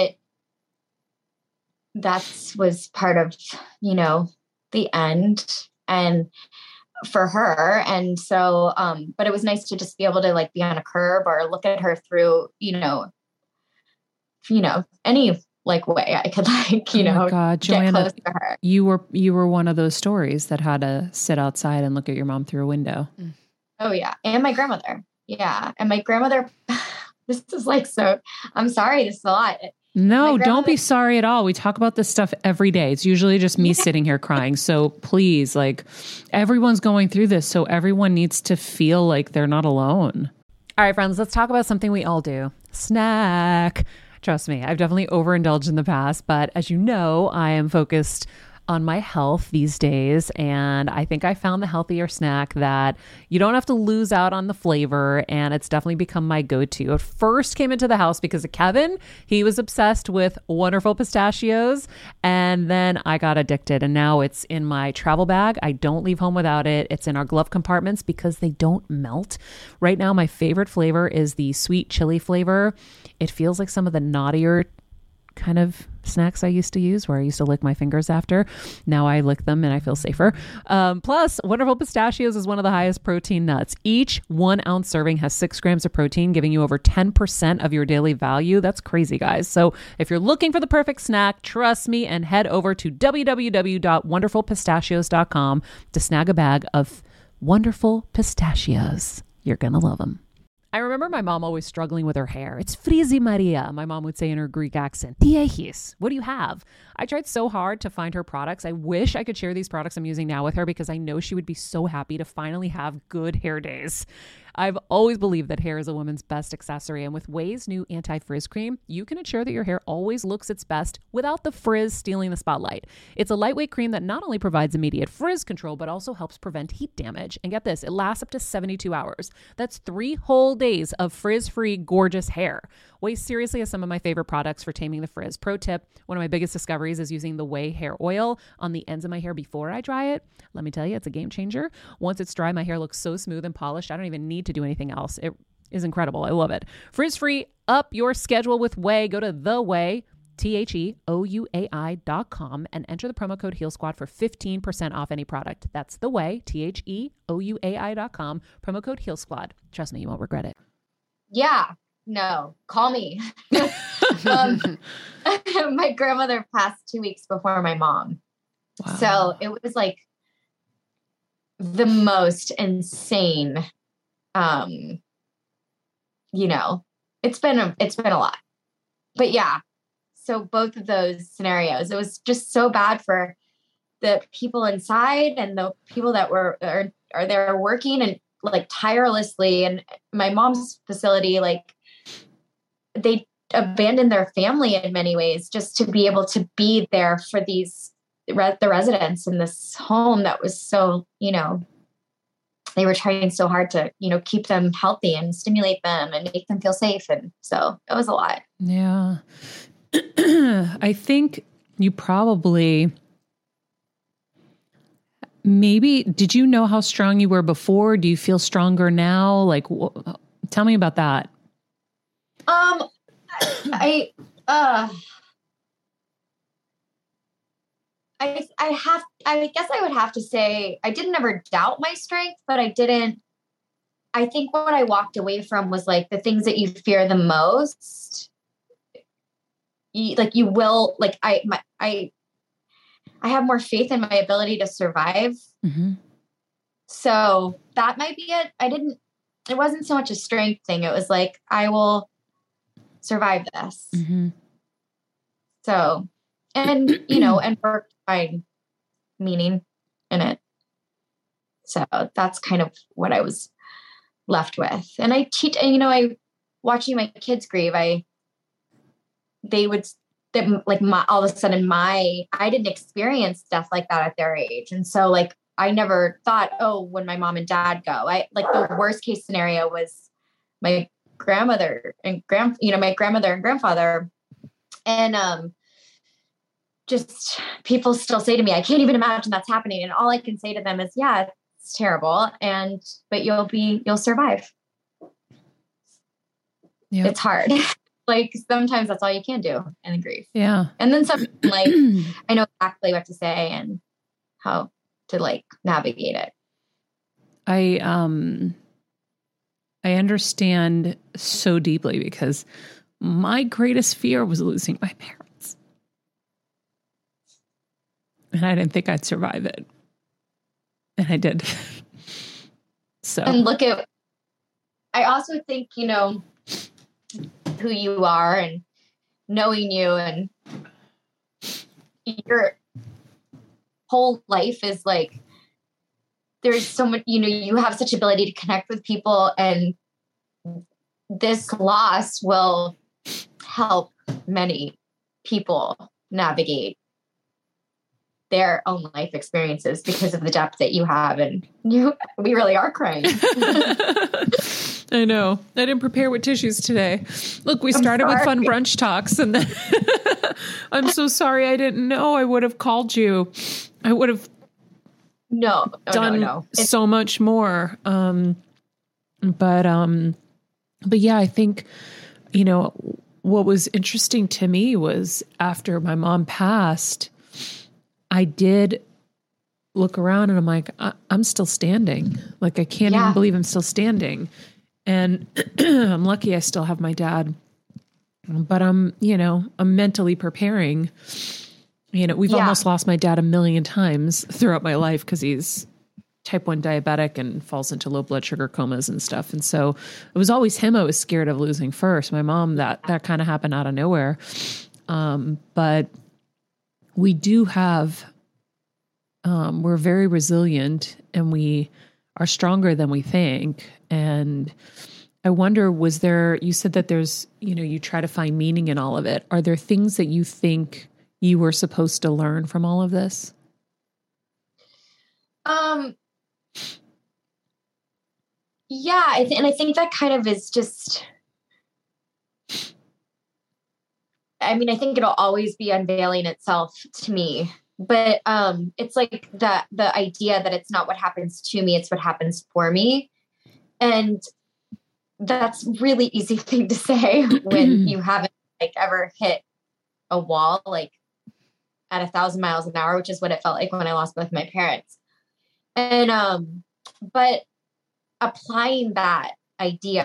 that was part of, you know, the end and for her. And so, um, but it was nice to just be able to like be on a curb or look at her through, you know, you know, any like way I could like, you Oh my know, God, get Joanna, close to her. You were you were one of those stories that had to sit outside and look at your mom through a window. Oh yeah. And my grandmother. Yeah. And my grandmother, this is like, so I'm sorry. This is a lot. No, My don't be grandmother- sorry at all. We talk about this stuff every day. It's usually just me sitting here crying. So please, like, everyone's going through this. So everyone needs to feel like they're not alone. All right, friends, let's talk about something we all do. Snack. Trust me, I've definitely overindulged in the past, but as you know, I am focused on my health these days. And I think I found the healthier snack that you don't have to lose out on the flavor. And it's definitely become my go-to. It first came into the house because of Kevin. He was obsessed with Wonderful Pistachios. And then I got addicted. And now it's in my travel bag. I don't leave home without it. It's in our glove compartments because they don't melt. Right now, my favorite flavor is the sweet chili flavor. It feels like some of the naughtier kind of snacks I used to use where I used to lick my fingers after. Now I lick them and I feel safer. Um, plus, Wonderful Pistachios is one of the highest protein nuts. Each one ounce serving has six grams of protein, giving you over ten percent of your daily value. That's crazy, guys. So if you're looking for the perfect snack, trust me and head over to w w w dot wonderful pistachios dot com to snag a bag of Wonderful Pistachios. You're going to love them. I remember my mom always struggling with her hair. It's Frizi Maria, my mom would say in her Greek accent. Diehis, what do you have? I tried so hard to find her products. I wish I could share these products I'm using now with her because I know she would be so happy to finally have good hair days. I've always believed that hair is a woman's best accessory, and with Ouai's new anti-frizz cream, you can ensure that your hair always looks its best without the frizz stealing the spotlight. It's a lightweight cream that not only provides immediate frizz control, but also helps prevent heat damage. And get this, it lasts up to seventy-two hours. That's three whole days of frizz-free, gorgeous hair. Ouai seriously has some of my favorite products for taming the frizz. Pro tip, one of my biggest discoveries is using the Ouai hair oil on the ends of my hair before I dry it. Let me tell you, it's a game changer. Once it's dry, my hair looks so smooth and polished, I don't even need to do anything else. It is incredible. I love it. Frizz-free, up your schedule with Ouai. Go to The Ouai, T H E O U A I dot com, and enter the promo code Heal Squad for fifteen percent off any product. That's The Ouai, T H E O U A I dot com, promo code Heal Squad. Trust me, you won't regret it. Yeah. No, call me. um, my grandmother passed two weeks before my mom. Wow. So it was like the most insane, um, you know, it's been, a, it's been a lot, but yeah. So both of those scenarios, it was just so bad for the people inside and the people that were, are, are there working and like tirelessly. And my mom's facility, like, they abandoned their family in many ways just to be able to be there for these re- the residents in this home that was so, you know, they were trying so hard to, you know, keep them healthy and stimulate them and make them feel safe. And so it was a lot. Yeah. I think you probably, maybe, did you know how strong you were before? Do you feel stronger now? Like, wh- tell me about that. Um, I, uh, I, I have, I guess I would have to say, I didn't ever doubt my strength, but I didn't, I think what I walked away from was like the things that you fear the most. You, like you will, like I, my, I, I have more faith in my ability to survive. Mm-hmm. So that might be it. I didn't, it wasn't so much a strength thing. It was like, I will survive this. Mm-hmm. So, and, you know, and work find meaning in it. So that's kind of what I was left with. And I teach, and, you know, I, watching my kids grieve, I, they would, they, like my, all of a sudden my, I didn't experience death like that at their age. And so like, I never thought, oh, when my mom and dad go, I like the worst case scenario was my grandmother and grand, you know, my grandmother and grandfather. And, um, just people still say to me, I can't even imagine that's happening. And all I can say to them is, yeah, it's terrible. And, but you'll be, you'll survive. Yep. It's hard. Like sometimes that's all you can do in the grief. Yeah. And then some like, I know exactly what to say and how to like navigate it. I, um, I understand so deeply because my greatest fear was losing my parents. And I didn't think I'd survive it. And I did. So. And look at, I also think, you know, who you are and knowing you and your whole life is like, there's so much, you know, you have such ability to connect with people, and this loss will help many people navigate their own life experiences because of the depth that you have. And you, we really are crying. I know. I didn't prepare with tissues today. Look, we started with fun brunch talks, and then I'm so sorry. I didn't know. I would have called you. I would have no, no done no, no. so much more. Um, but, um, but yeah, I think, you know, what was interesting to me was after my mom passed, I did look around and I'm like, I- I'm still standing. Like, I can't yeah. even believe I'm still standing. And I'm lucky I still have my dad, but I'm, you know, I'm mentally preparing. You know, we've yeah. almost lost my dad a million times throughout my life because he's type one diabetic and falls into low blood sugar comas and stuff. And so it was always him I was scared of losing first. My mom, that, that kind of happened out of nowhere. Um, but we do have, um, we're very resilient, and we are stronger than we think. And I wonder, was there, you said that there's, you know, you try to find meaning in all of it. Are there things that you think you were supposed to learn from all of this? Um, yeah, I th- and I think that kind of is just, I mean, I think it'll always be unveiling itself to me, but um, it's like the, the idea that it's not what happens to me, it's what happens for me. And that's really easy thing to say when you haven't like ever hit a wall, like at a thousand miles an hour, which is what it felt like when I lost both my parents. And, um, but applying that idea,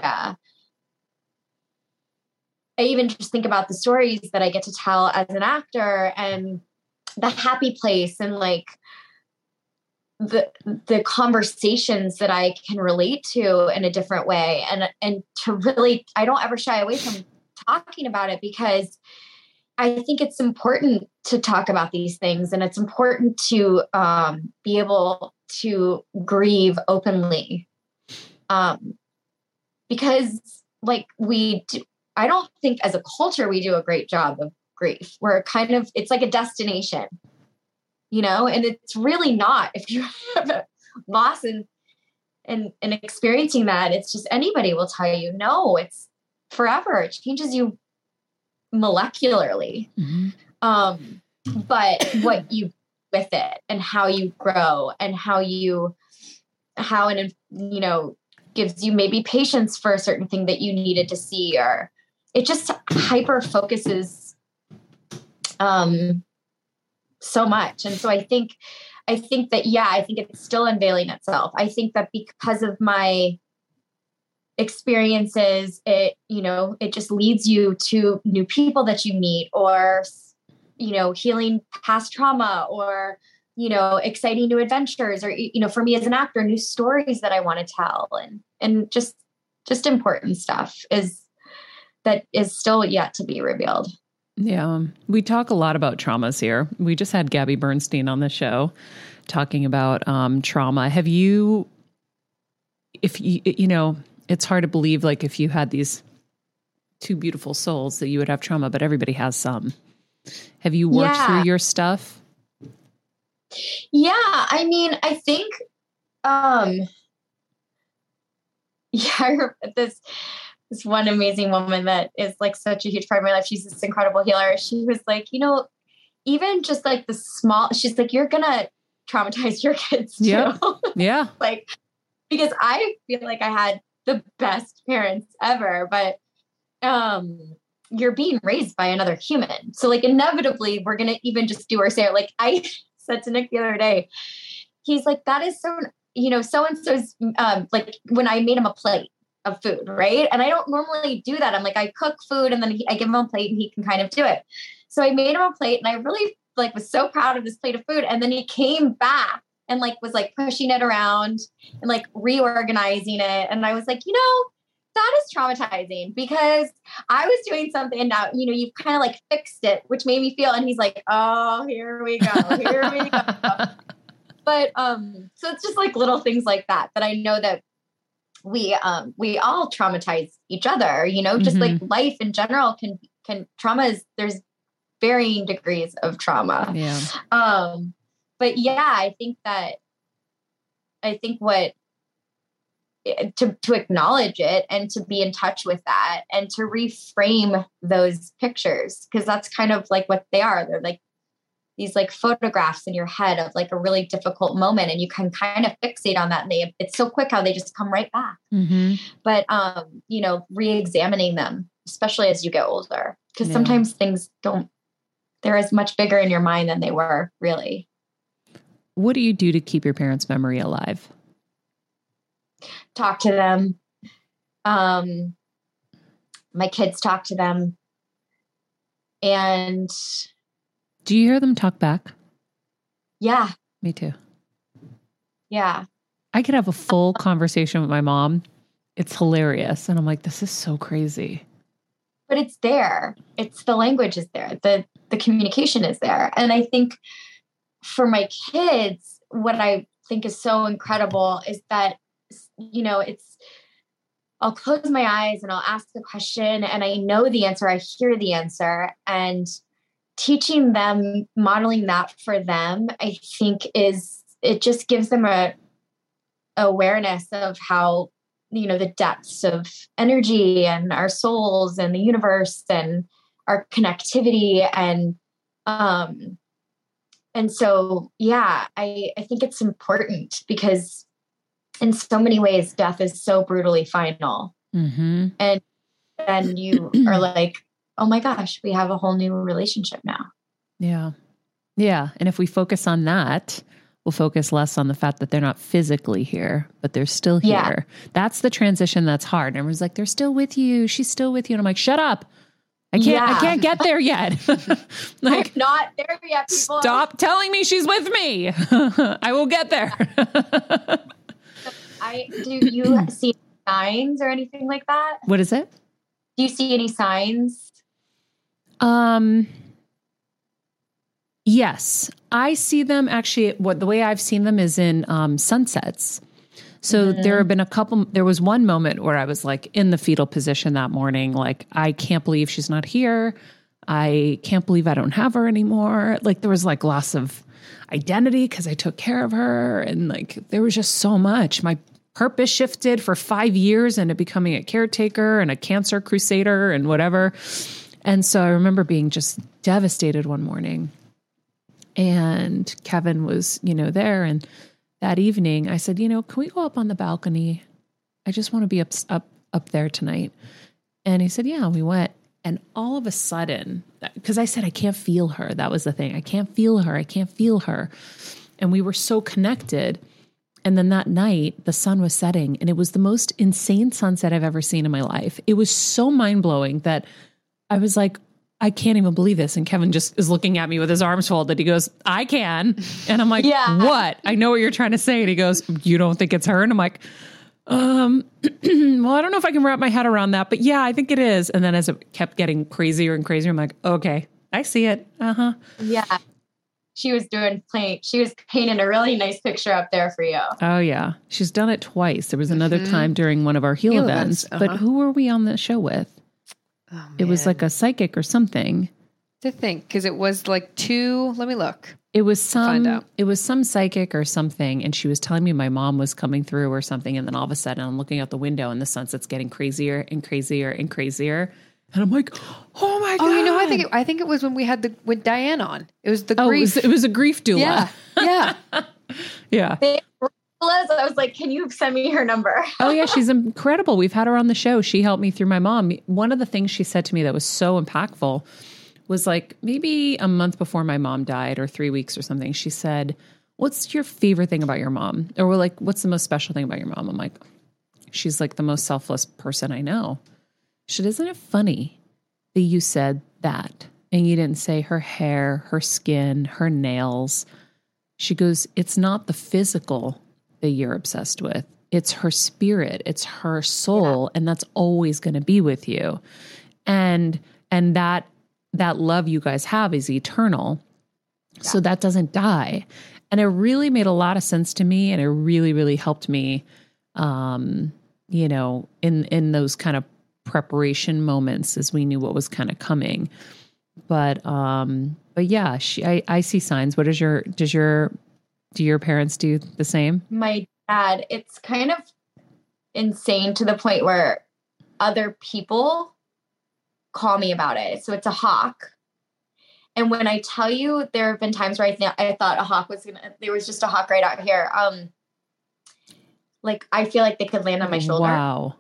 I even just think about the stories that I get to tell as an actor and the happy place and like the, the conversations that I can relate to in a different way. And, and to really, I don't ever shy away from talking about it because I think it's important to talk about these things and it's important to um, be able to grieve openly. Um, because like we do, I don't think as a culture, we do a great job of grief. We're kind of, it's like a destination, you know, and it's really not. If you have a loss and, and, and experiencing that, it's just anybody will tell you, no, it's forever. It changes you molecularly. Mm-hmm. Um, but what you with it and how you grow and how you, how, and, you know, gives you maybe patience for a certain thing that you needed to see, or it just hyper focuses, um, so much. And so I think, I think that, yeah, I think it's still unveiling itself. I think that because of my experiences, it, you know, it just leads you to new people that you meet, or, you know, healing past trauma, or, you know, exciting new adventures, or, you know, for me as an actor, new stories that I want to tell, and, and just, just important stuff is that is still yet to be revealed. Yeah. We talk a lot about traumas here. We just had Gabby Bernstein on the show talking about um, trauma. Have you, if you, you know, it's hard to believe, like, if you had these two beautiful souls that you would have trauma, but everybody has some. Have you worked yeah. through your stuff? Yeah. I mean, I think, um, yeah, I remember this, this one amazing woman that is like such a huge part of my life. She's this incredible healer. She was like, you know, even just like the small, she's like, you're going to traumatize your kids too. Yep. Yeah. Like, because I feel like I had the best parents ever, but, um, you're being raised by another human. So like inevitably we're going to even just do or say it. Like I said to Nick the other day, he's like, that is so, you know, so-and-so's, um, like when I made him a plate of food, right? And I don't normally do that. I'm like, I cook food and then he, I give him a plate and he can kind of do it. So I made him a plate and I really like was so proud of this plate of food. And then he came back and like was like pushing it around and like reorganizing it. And I was like, you know, that is traumatizing because I was doing something and now, you know, you've kind of like fixed it, which made me feel, and he's like, oh, here we go, here we go. But, um, so it's just like little things like that, that I know that we, um, we all traumatize each other, you know, just mm-hmm. like life in general can, can trauma is, there's varying degrees of trauma. Yeah. Um, but yeah, I think that, I think what, to, to acknowledge it and to be in touch with that and to reframe those pictures. Cause that's kind of like what they are. They're like these like photographs in your head of like a really difficult moment. And you can kind of fixate on that. And they, it's so quick how they just come right back. Mm-hmm. But, um, you know, re-examining them, especially as you get older, because yeah. sometimes things don't, they're as much bigger in your mind than they were really. What do you do to keep your parents' memory alive? Talk to them. Um, my kids talk to them. And do you hear them talk back? Yeah. Me too. Yeah. I could have a full conversation with my mom. It's hilarious. And I'm like, this is so crazy. But it's there. It's the language is there. The, the communication is there. And I think for my kids, what I think is so incredible is that you know, it's, I'll close my eyes and I'll ask a question and I know the answer. I hear the answer, and teaching them, modeling that for them, I think is, it just gives them a awareness of how, you know, the depths of energy and our souls and the universe and our connectivity. And, um, and so, yeah, I, I think it's important because in so many ways, death is so brutally final. Mm-hmm. And then you are like, oh my gosh, we have a whole new relationship now. Yeah. Yeah. And if we focus on that, we'll focus less on the fact that they're not physically here, but they're still here. Yeah. That's the transition that's hard. And everyone's like, they're still with you. She's still with you. And I'm like, shut up. I can't, Yeah. I can't get there yet. Like, I'm not there yet, people. stop telling me she's with me. I will get there. I do you see signs or anything like that? What is it? Do you see any signs? Um, yes, I see them actually. What the way I've seen them is in um, sunsets. So mm-hmm. there have been a couple, there was one moment where I was like in the fetal position that morning. Like, I can't believe she's not here. I can't believe I don't have her anymore. Like, there was like loss of identity because I took care of her. And like, there was just so much. My purpose shifted for five years into becoming a caretaker and a cancer crusader and whatever. And so I remember being just devastated one morning, and Kevin was, you know, there. And that evening I said, you know, can we go up on the balcony? I just want to be up, up, up there tonight. And he said, yeah, we went. And all of a sudden, because I said, I can't feel her. That was the thing. I can't feel her. I can't feel her. And we were so connected. And then that night, the sun was setting, and it was the most insane sunset I've ever seen in my life. It was so mind-blowing that I was like, I can't even believe this. And Kevin just is looking at me with his arms folded. He goes, I can. And I'm like, yeah. What? I know what you're trying to say. And he goes, you don't think it's her? And I'm like, um, well, I don't know if I can wrap my head around that, but yeah, I think it is. And then as it kept getting crazier and crazier, I'm like, okay, I see it. Uh-huh. Yeah. She was doing paint. She was painting a really nice picture up there for you. Oh yeah. She's done it twice. There was another mm-hmm. time during one of our heal, heal events, events. Uh-huh. But who were we on the show with? Oh, it was like a psychic or something. To think, because it was like two, let me look. It was some, it was some psychic or something. And she was telling me my mom was coming through or something. And then all of a sudden I'm looking out the window and the sunset's getting crazier and crazier and crazier. And I'm like, oh my God. Oh, you know, I think it, I think it was when we had the, with Diane on. It was the oh, grief. It was, it was a grief doula. Yeah. Yeah. Yeah. They, I was like, can you send me her number? Oh yeah. She's incredible. We've had her on the show. She helped me through my mom. One of the things she said to me that was so impactful was like maybe a month before my mom died or three weeks or something. She said, what's your favorite thing about your mom? Or we're like, what's the most special thing about your mom? I'm like, she's like the most selfless person I know. She said, isn't it funny that you said that and you didn't say her hair, her skin, her nails? She goes, it's not the physical that you're obsessed with. It's her spirit. It's her soul. Yeah. And that's always going to be with you. And, and that, that love you guys have is eternal. Yeah. So that doesn't die. And it really made a lot of sense to me. And it really, really helped me, um, you know, in, in those kind of preparation moments as we knew what was kind of coming. But, um, but yeah, she, I, I see signs. What is your, does your, do your parents do the same? My dad, it's kind of insane to the point where other people call me about it. So it's a hawk. And when I tell you, there have been times where I, th- I thought a hawk was going to, there was just a hawk right out here. Um, like, I feel like they could land on my shoulder. Wow.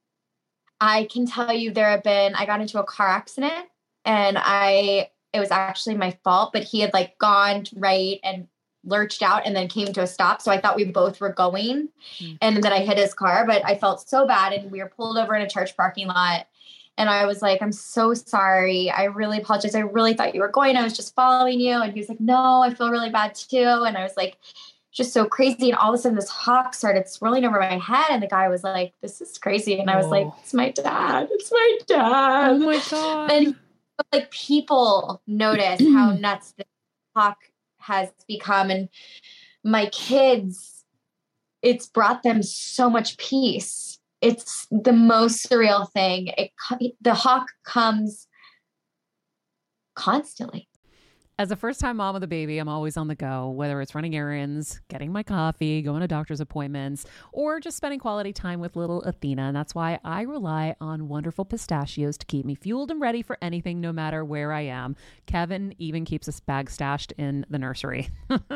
I can tell you there have been, I got into a car accident and I, it was actually my fault, but he had like gone right and lurched out and then came to a stop. So I thought we both were going mm. and then I hit his car, but I felt so bad and we were pulled over in a church parking lot. And I was like, I'm so sorry. I really apologize. I really thought you were going. I was just following you. And he was like, no, I feel really bad too. And I was like, just so crazy. And all of a sudden this hawk started swirling over my head. And the guy was like, this is crazy. And I was oh. like, it's my dad. It's my dad. Oh my God. And like people notice how nuts this hawk has become. And my kids it's brought them so much peace. It's the most surreal thing. It, the hawk comes constantly. As a first-time mom with a baby, I'm always on the go, whether it's running errands, getting my coffee, going to doctor's appointments, or just spending quality time with little Athena. And that's why I rely on Wonderful Pistachios to keep me fueled and ready for anything, no matter where I am. Kevin even keeps a bag stashed in the nursery.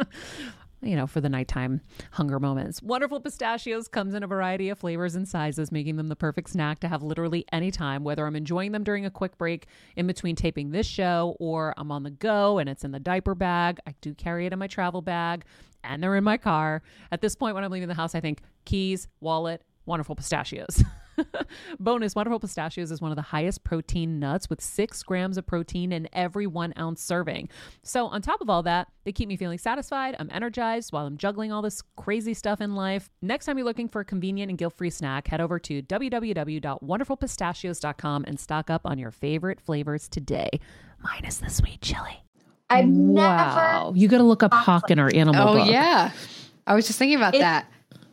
You know, for the nighttime hunger moments. Wonderful Pistachios comes in a variety of flavors and sizes, making them the perfect snack to have literally any time, whether I'm enjoying them during a quick break in between taping this show or I'm on the go and it's in the diaper bag. I do carry it in my travel bag and they're in my car. At this point, when I'm leaving the house, I think keys, wallet, Wonderful Pistachios. Bonus, Wonderful Pistachios is one of the highest protein nuts with six grams of protein in every one ounce serving. So on top of all that, they keep me feeling satisfied. I'm energized while I'm juggling all this crazy stuff in life. Next time you're looking for a convenient and guilt-free snack, head over to w w w dot wonderful pistachios dot com and stock up on your favorite flavors today. Minus the sweet chili. I've Wow. never. You got to look up hawk in our animal Oh, book. yeah. I was just thinking about It- that.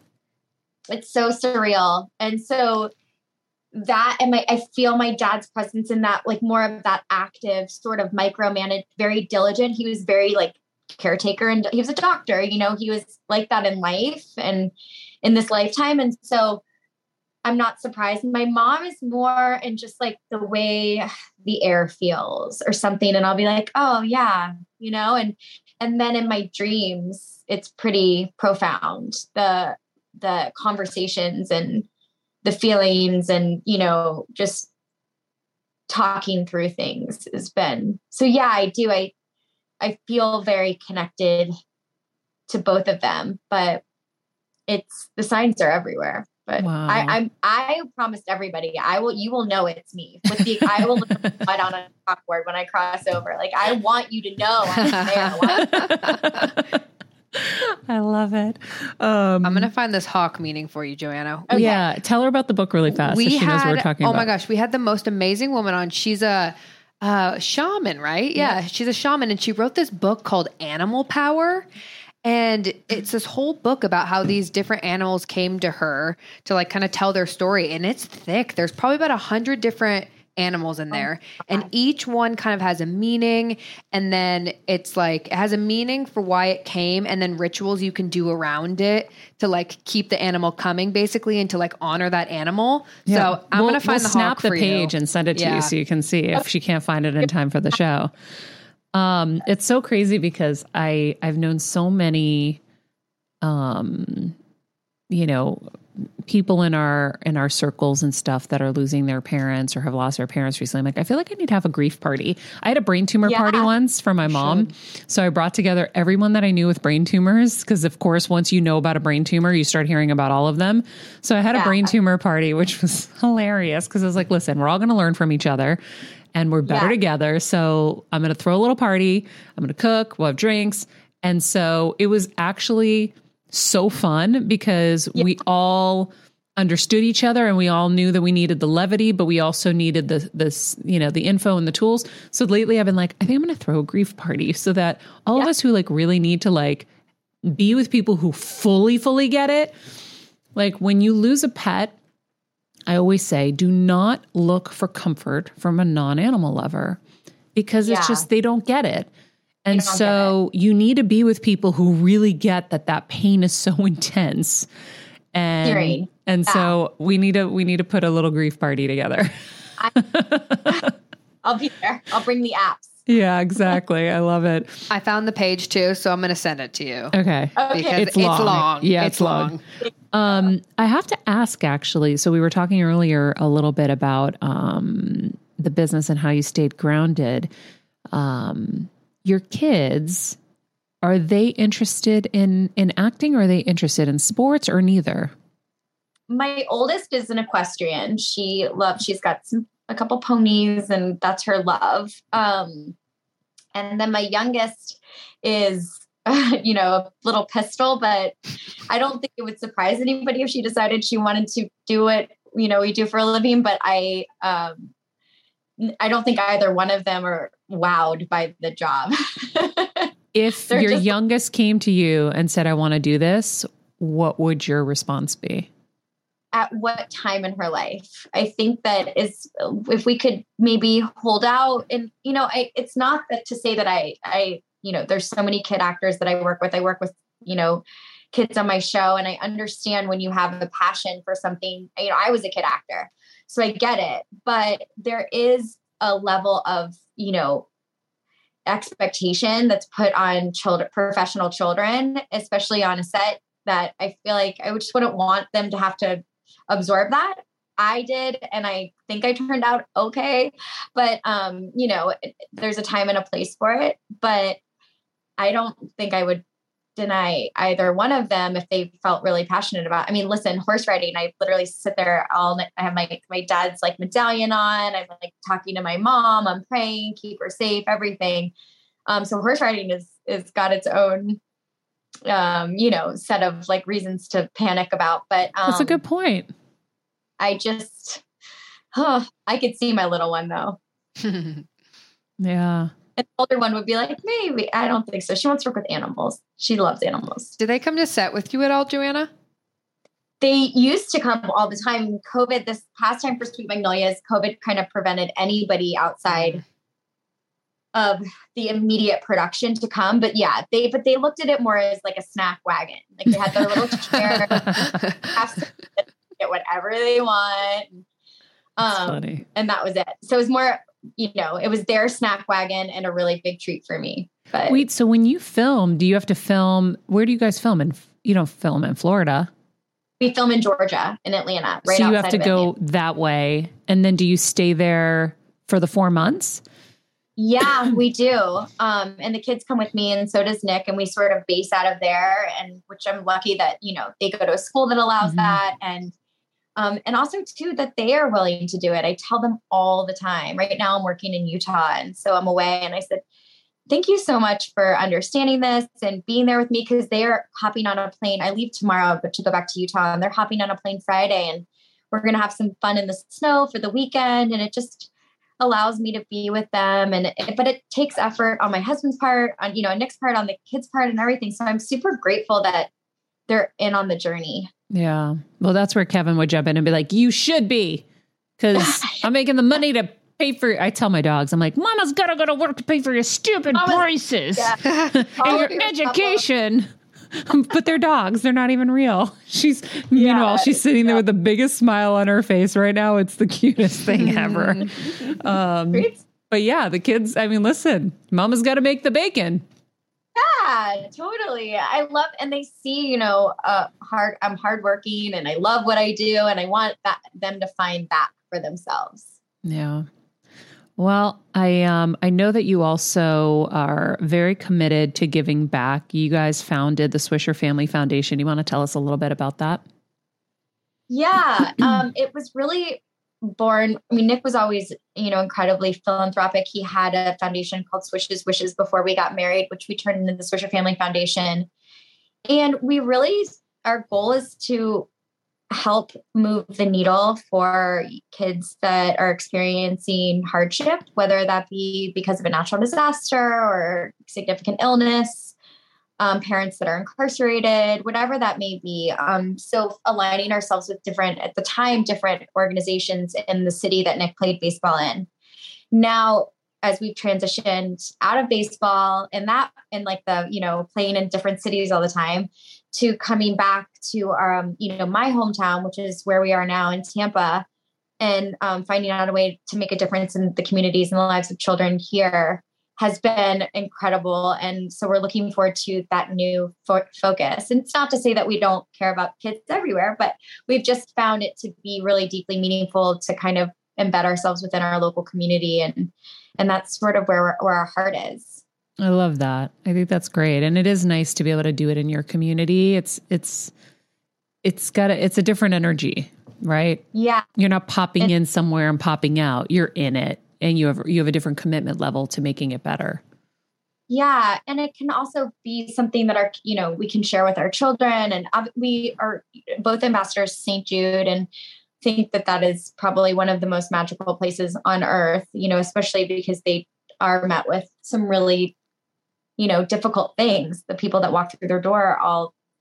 It's so surreal. And so that, and my, I feel my dad's presence in that, like more of that active sort of micromanaged, very diligent. He was very like caretaker and he was a doctor, you know, he was like that in life and in this lifetime. And so I'm not surprised. My mom is more in just like the way the air feels or something. And I'll be like, oh yeah, you know, and, and then in my dreams, it's pretty profound. The, the conversations and the feelings and, you know, just talking through things has been, so yeah, I do. I, I feel very connected to both of them, but it's, the signs are everywhere, but Wow. I, I'm, I promised everybody, I will, you will know it's me with the, I will put on a chalkboard when I cross over. Like, I want you to know I'm there. I love it. Um, I'm going to find this hawk meaning for you, Joanna. Okay. Yeah. Tell her about the book really fast. We so she had, knows what we're talking oh about. my gosh, we had the most amazing woman on. She's a, uh, shaman, right? Yeah, yeah, she's a shaman. And she wrote this book called Animal Power. And it's this whole book about how these different animals came to her to like kind of tell their story. And it's thick. There's probably about a hundred different animals in there. Oh, and each one kind of has a meaning. And then it's like, it has a meaning for why it came. And then rituals you can do around it to like keep the animal coming basically and to like honor that animal. Yeah. So I'm we'll, going to find we'll the snap hawk the for page you. and send it to Yeah. you so you can see if she can't find it in time for the show. Um, it's so crazy because I, I've known so many, um, you know, people in our, in our circles and stuff that are losing their parents or have lost their parents recently. I'm like, I feel like I need to have a grief party. I had a brain tumor Yeah. party once for my mom. So I brought together everyone that I knew with brain tumors. Cause of course, once you know about a brain tumor, you start hearing about all of them. So I had a Yeah. brain tumor party, which was hilarious. Cause I was like, listen, we're all going to learn from each other and we're better Yeah. together. So I'm going to throw a little party. I'm going to cook. We'll have drinks. And so it was actually so fun because Yeah. we all understood each other and we all knew that we needed the levity, but we also needed the, this, you know, the info and the tools. So lately I've been like, I think I'm going to throw a grief party so that all Yeah. of us who like really need to like be with people who fully, fully get it. Like when you lose a pet, I always say, do not look for comfort from a non-animal lover because it's Yeah. just, they don't get it. And don't get so you need to be with people who really get that that pain is so intense. And, Hearing. and so we need to, we need to put a little grief party together. I'll be there. I'll bring the apps. Yeah, exactly. I love it. I found the page too, so I'm going to send it to you. Okay. Okay. Because It's long. Yeah, it's it's long. Um, I have to ask actually. So we were talking earlier a little bit about um, the business and how you stayed grounded. Um, your kids, are they interested in in acting, or are they interested in sports, or neither? My oldest is an equestrian. She loves, she's got some, a couple ponies and that's her love. Um, and then my youngest is, you know, a little pistol, but I don't think it would surprise anybody if she decided she wanted to do what, you know, we do for a living, but I, um, I don't think either one of them are wowed by the job. If They're your just- youngest came to you and said, I want to do this, what would your response be? At what time in her life? I think that is, if we could maybe hold out, and, you know, I, it's not that to say that I, I, you know, there's so many kid actors that I work with. I work with, you know, kids on my show, and I understand when you have a passion for something. You know, I was a kid actor, so I get it, but there is a level of, you know, expectation that's put on children, professional children, especially on a set, that I feel like I just wouldn't want them to have to absorb that. I did, and I think I turned out okay, but um, you know, there's a time and a place for it, but I don't think I would deny either one of them if they felt really passionate about. I mean, listen, horse riding, I literally sit there all night. I have my my dad's like medallion on. I'm like talking to my mom. I'm praying, keep her safe, everything. Um, so horse riding is is got its own, um, you know, set of like reasons to panic about. But um, that's a good point. I just, oh, I could see my little one though. Yeah. And the older one would be like, maybe, I don't think so. She wants to work with animals. She loves animals. Did they come to set with you at all, Joanna? They used to come all the time. COVID, this past time for Sweet Magnolias, COVID kind of prevented anybody outside of the immediate production to come. But yeah, they, but they looked at it more as like a snack wagon. Like they had their little chair, have to get whatever they want. Um, funny. And that was it. So it was more, you know, it was their snack wagon and a really big treat for me. But wait, so when you film, do you have to film, where do you guys film? And you don't film in Florida. We film in Georgia, in Atlanta, right? So you have outside to of go Atlanta. that way. And then do you stay there for the four months? Yeah, we do. Um, and the kids come with me, and so does Nick, and we sort of base out of there, and which I'm lucky that, you know, they go to a school that allows Mhm. that. And Um, and also too, that they are willing to do it. I tell them all the time. Right now I'm working in Utah, and so I'm away. And I said, thank you so much for understanding this and being there with me, because they are hopping on a plane. I leave tomorrow, but to go back to Utah, and they're hopping on a plane Friday, and we're going to have some fun in the snow for the weekend. And it just allows me to be with them. And it, but it takes effort on my husband's part, on, you know, Nick's part, on the kids' part, and everything. So I'm super grateful that they're in on the journey. Yeah. Well, that's where Kevin would jump in and be like, you should be, because I'm making the money to pay for, I tell my dogs, I'm like, Mama's got to go to work to pay for your stupid Mama's- braces Yeah. and All your of your education. But they're dogs. They're not even real. She's, meanwhile, she's sitting there with the biggest smile on her face right now. It's the cutest thing ever. Um, Great. but yeah, the kids, I mean, listen, Mama's got to make the bacon. Yeah, totally. I love, and they see, you know, uh, hard, I'm hardworking, and I love what I do, and I want that, them to find that for themselves. Yeah. Well, I um I know that you also are very committed to giving back. You guys founded the Swisher Family Foundation. You want to tell us a little bit about that? Yeah, um, it was really born. I mean, Nick was always, you know, incredibly philanthropic. He had a foundation called Swish's Wishes before we got married, which we turned into the Swisher Family Foundation. And we really, our goal is to help move the needle for kids that are experiencing hardship, whether that be because of a natural disaster or significant illness, um, parents that are incarcerated, whatever that may be. Um, so aligning ourselves with different, at the time, different organizations in the city that Nick played baseball in. Now, as we've transitioned out of baseball and that, and like the, you know, playing in different cities all the time, to coming back to, um, you know, my hometown, which is where we are now in Tampa, and um, finding out a way to make a difference in the communities and the lives of children here has been incredible. And so we're looking forward to that new fo- focus. And it's not to say that we don't care about kids everywhere, but we've just found it to be really deeply meaningful to kind of embed ourselves within our local community. And, and that's sort of where, where our heart is. I love that. I think that's great. And it is nice to be able to do it in your community. It's, it's, it's got a, it's a different energy, right? Yeah. You're not popping And- in somewhere and popping out. You're in it, and you have, you have a different commitment level to making it better. Yeah. And it can also be something that our, you know, we can share with our children. And uh, we are both ambassadors to Saint Jude, and think that that is probably one of the most magical places on earth, you know, especially because they are met with some really, you know, difficult things. The people that walk through their door all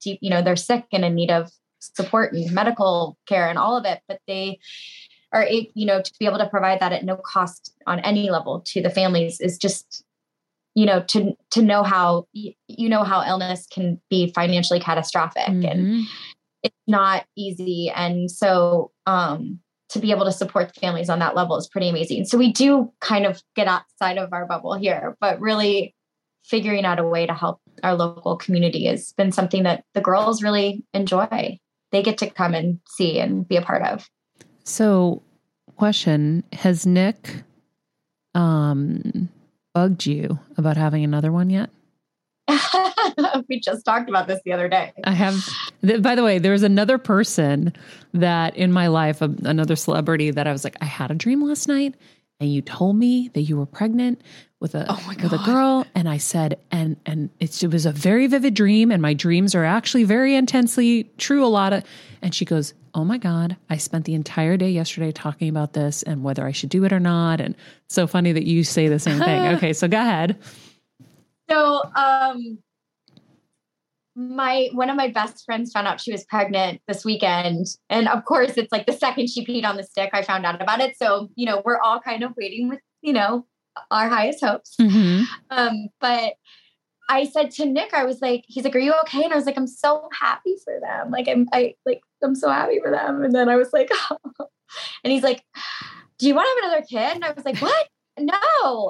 deep, you know, they're sick and in need of support and medical care and all of it, but they are, you know, to be able to provide that at no cost on any level to the families is just, you know, to, to know how, you know, how illness can be financially catastrophic mm-hmm. and it's not easy. And so, um, to be able to support the families on that level is pretty amazing. So we do kind of get outside of our bubble here, but really figuring out a way to help our local community has been something that the girls really enjoy. They get to come and see and be a part of. So question, has Nick um, bugged you about having another one yet? We just talked about this the other day. I have, th- by the way, there's another person that in my life, a, another celebrity that I was like, I had a dream last night and you told me that you were pregnant with a, oh my God. with a girl. And I said, and, and it's, it was a very vivid dream. And my dreams are actually very intensely true. A lot of, and she goes, oh my God, I spent the entire day yesterday talking about this and whether I should do it or not. And it's so funny that you say the same thing. Okay. So go ahead. So, um, my, one of my best friends found out she was pregnant this weekend. And of course it's like the second she peed on the stick, I found out about it. So, you know, we're all kind of waiting with, you know, our highest hopes. Mm-hmm. Um, but I said to Nick, I was like, he's like, are you okay? And I was like, I'm so happy for them. Like, I'm, I like, I'm so happy for them. And then I was like, oh. And he's like, do you want to have another kid? And I was like, what? No,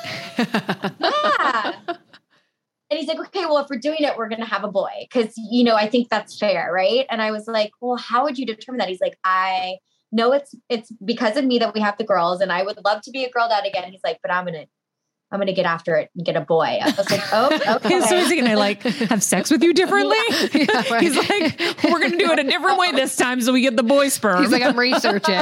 I, yeah. And he's like, okay, well, if we're doing it, we're going to have a boy. Cause you know, I think that's fair. Right. And I was like, well, how would you determine that? He's like, I know it's, it's because of me that we have the girls and I would love to be a girl dad again. He's like, but I'm going to, I'm going to get after it and get a boy. I was like, oh, okay. So is he going to like have sex with you differently? Yeah. Yeah, right. He's like, we're going to do it a different way this time. So we get the boy sperm. He's like, I'm researching.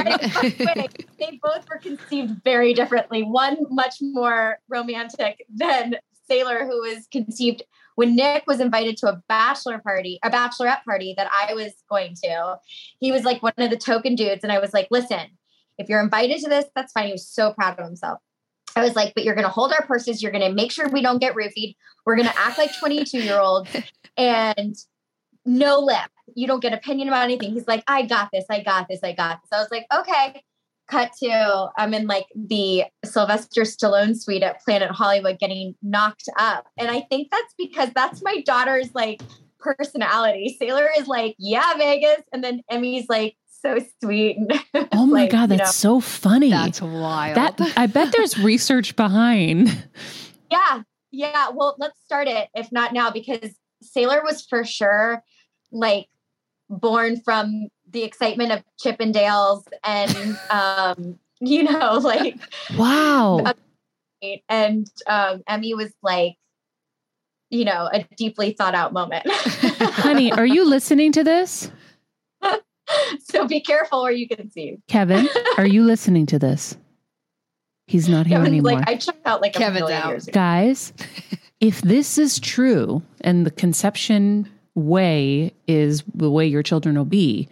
They both were conceived very differently. One much more romantic than Sailor, who was conceived when Nick was invited to a bachelor party, a bachelorette party that I was going to. He was like one of the token dudes. And I was like, listen, if you're invited to this, that's fine. He was so proud of himself. I was like, but you're going to hold our purses. You're going to make sure we don't get roofied. We're going to act like twenty-two year olds and no lip. You don't get opinion about anything. He's like, I got this. I got this. I got this. I was like, okay. Cut to, I'm in like the Sylvester Stallone suite at Planet Hollywood getting knocked up. And I think that's because that's my daughter's like personality. Sailor is like, yeah, Vegas. And then Emmy's like, so sweet. Oh my like, God, that's you know, so funny. That's wild. That, I bet there's research behind. Yeah. Yeah. Well, let's start it. If not now, because Sailor was for sure like born from the excitement of Chippendales and, um, you know, like, wow. And, um, Emmy was like, you know, a deeply thought out moment. Honey, are you listening to this? So be careful where you can see. Kevin, are you listening to this? He's not here Kevin's anymore. Like, I checked out like Kevin's a million out. years ago. Guys, if this is true and the conception way is the way your children will be,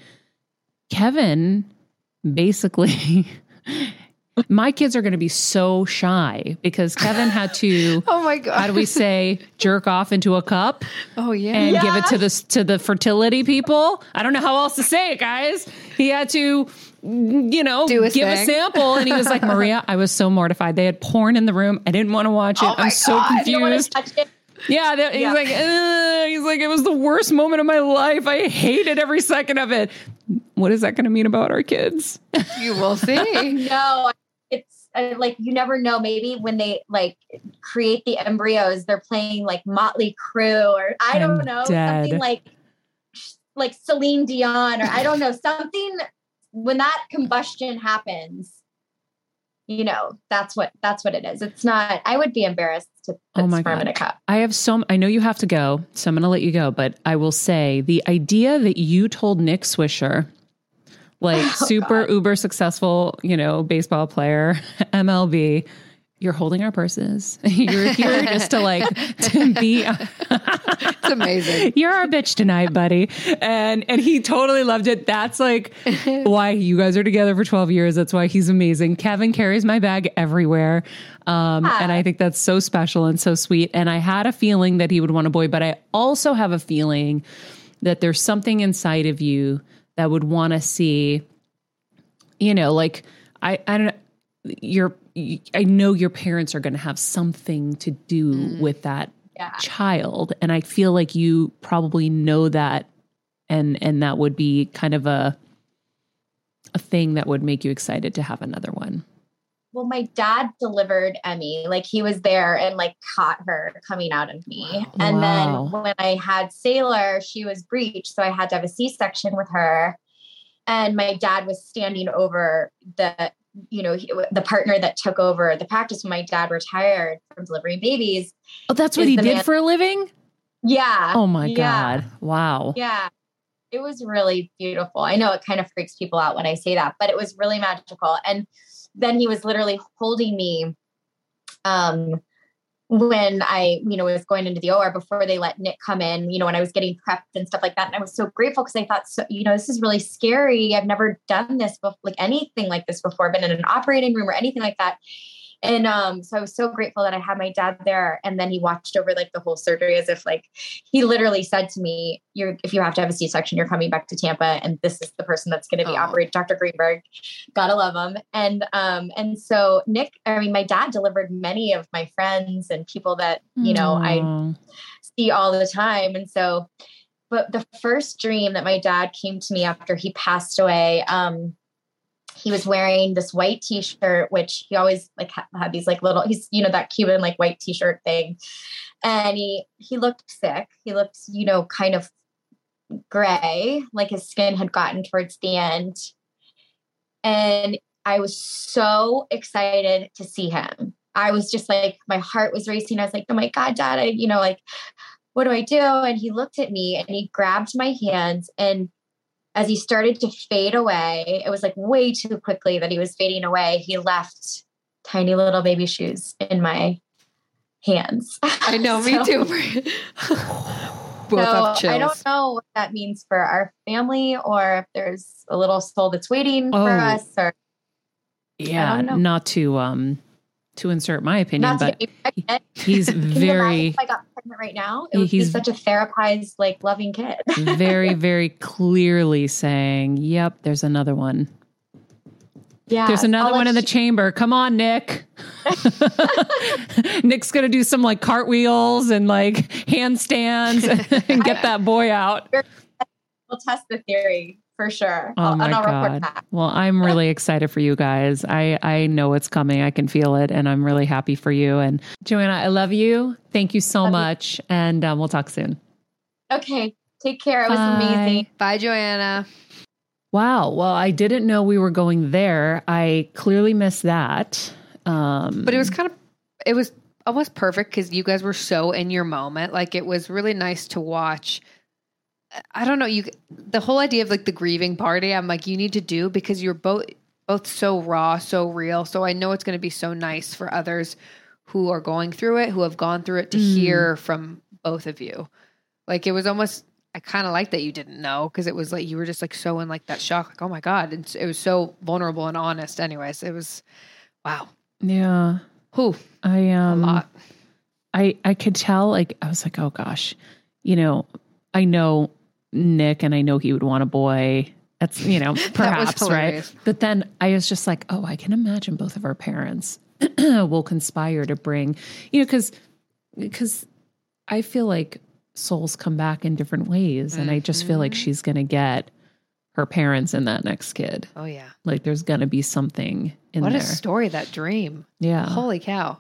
Kevin basically, my kids are going to be so shy because Kevin had to, oh my God, how do we say, jerk off into a cup? Oh yeah. And yeah. give it to the, to the fertility people. I don't know how else to say it, guys. He had to, you know, Do a give thing. a sample. And he was like, Maria, I was so mortified. They had porn in the room. I didn't want to watch it. Oh my I'm so God. You don't wanna confused. touch it? Yeah, that, Yeah. he's like, uh, he's like, it was the worst moment of my life. I hated every second of it. What is that going to mean about our kids? You will see. No, it's uh, like, you never know. Maybe when they like create the embryos, they're playing like Motley Crue or I I'm don't know, dead. something like, like Celine Dion or I don't know, something when that combustion happens, you know, that's what, that's what it is. It's not, I would be embarrassed to put Oh my sperm God. in a cup. I have so, I know you have to go, so I'm going to let you go, but I will say the idea that you told Nick Swisher, like Oh, super God. uber successful, you know, baseball player, M L B, you're holding our purses. You're here just to like, to be, It's amazing. you're our bitch tonight, buddy. And, and he totally loved it. That's like why you guys are together for twelve years. That's why he's amazing. Kevin carries my bag everywhere. Um, Ah. and I think that's so special and so sweet. And I had a feeling that he would want a boy, but I also have a feeling that there's something inside of you that would want to see, you know, like I, I don't know, your, I know your parents are going to have something to do mm. with that yeah. child. And I feel like you probably know that. And, and that would be kind of a, a thing that would make you excited to have another one. Well, my dad delivered Emmy, like he was there and like caught her coming out of me. And wow. then when I had Sailor, she was breech. So I had to have a C-section with her. And my dad was standing over the, you know, the partner that took over the practice when my dad retired from delivering babies. Oh, that's what he did man- for a living? Yeah. Oh my yeah. God. Wow. Yeah. It was really beautiful. I know it kind of freaks people out when I say that, but it was really magical. And then he was literally holding me um, when I, you know, was going into the O R before they let Nick come in, you know, when I was getting prepped and stuff like that. And I was so grateful because I thought, so, you know, this is really scary. I've never done this before, like anything like this before, been in an operating room or anything like that. And um, so I was so grateful that I had my dad there. And then he watched over like the whole surgery as if like, he literally said to me, "You're if you have to have a C-section, you're coming back to Tampa. And this is the person that's going to be oh. operated, Doctor Greenberg." Gotta love him. And, um, and so Nick, I mean, my dad delivered many of my friends and people that, you know, Aww. I see all the time. And so, but the first dream that my dad came to me after he passed away, um, he was wearing this white t-shirt, which he always like ha- had these like little, he's, you know, that Cuban like white t-shirt thing. And he, he looked sick. He looked, you know, kind of gray, like his skin had gotten towards the end. And I was so excited to see him. I was just like, my heart was racing. I was like, oh my God, Dad, I, you know, like, what do I do? And he looked at me and he grabbed my hands, and as he started to fade away, it was like way too quickly that he was fading away. He left tiny little baby shoes in my hands. I know, so, me too. Both so I don't know what that means for our family, or if there's a little soul that's waiting oh, for us. Or yeah, not to um to insert my opinion, but he, he's Can very. You if I got pregnant right now, it would he's be such a therapized, like loving kid. very, very clearly saying, "Yep, there's another one." Yeah, there's another I'll one in the you- chamber. Come on, Nick. Nick's gonna do some like cartwheels and like handstands and get that boy out. We'll test the theory. For sure. Oh I'll, my and I'll God. report back. Well, I'm really excited for you guys. I, I know it's coming. I can feel it. And I'm really happy for you. And Joanna, I love you. Thank you so love much. You. And um, we'll talk soon. Okay. Take care. It was Bye. amazing. Bye, Joanna. Wow. Well, I didn't know we were going there. I clearly missed that. Um, but it was kind of, it was almost perfect because you guys were so in your moment. Like it was really nice to watch. I don't know, you, the whole idea of like the grieving party, I'm like, you need to do because you're both, both so raw, so real. So I know it's going to be so nice for others who are going through it, who have gone through it to mm. hear from both of you. Like it was almost, I kind of like that you didn't know because it was like, you were just like so in like that shock, like, oh my God. And it was so vulnerable and honest anyways. It was, wow. Yeah. Whew. I, um, a lot. I, I could tell, like, I was like, oh gosh, you know, I know Nick and I know he would want a boy. That's, you know, perhaps, right? But then I was just like, oh, I can imagine both of our parents will conspire to bring, you know, because, because I feel like souls come back in different ways. Mm-hmm. And I just feel like she's going to get her parents in that next kid. Oh yeah. Like there's going to be something in what there. What a story, that dream. Yeah. Holy cow.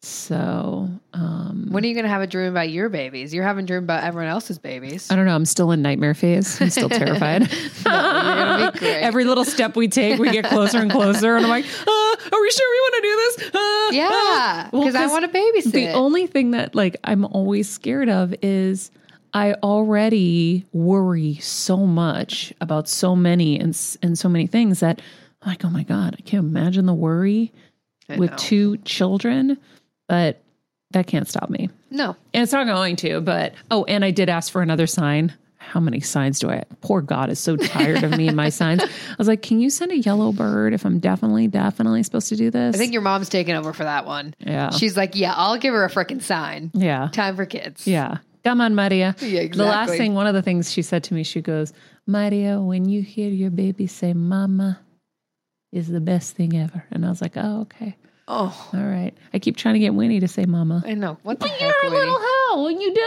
So, um, when are you going to have a dream about your babies? You're having a dream about everyone else's babies. I don't know. I'm still in nightmare phase. I'm still terrified. No, you're going to be great. Every little step we take, we get closer and closer. And I'm like, uh, are we sure we want to do this? Uh, yeah. Because uh. well, I want to babysit. The only thing that like I'm always scared of is I already worry so much about so many and, and so many things that I'm like, oh my God, I can't imagine the worry I with know. two children. But that can't stop me. No. And it's not going to, but, oh, and I did ask for another sign. How many signs do I, poor God is so tired of me and my signs. I was like, can you send a yellow bird if I'm definitely, definitely supposed to do this? I think your mom's taking over for that one. Yeah. She's like, yeah, I'll give her a freaking sign. Yeah. Time for kids. Yeah. Come on, Maria. Yeah, The last exactly. thing, one of the things she said to me, she goes, Maria, when you hear your baby say mama is the best thing ever. And I was like, oh, okay. Oh, All right. I keep trying to get Winnie to say mama. I know. What the But heck, you're a Winnie? little hell when you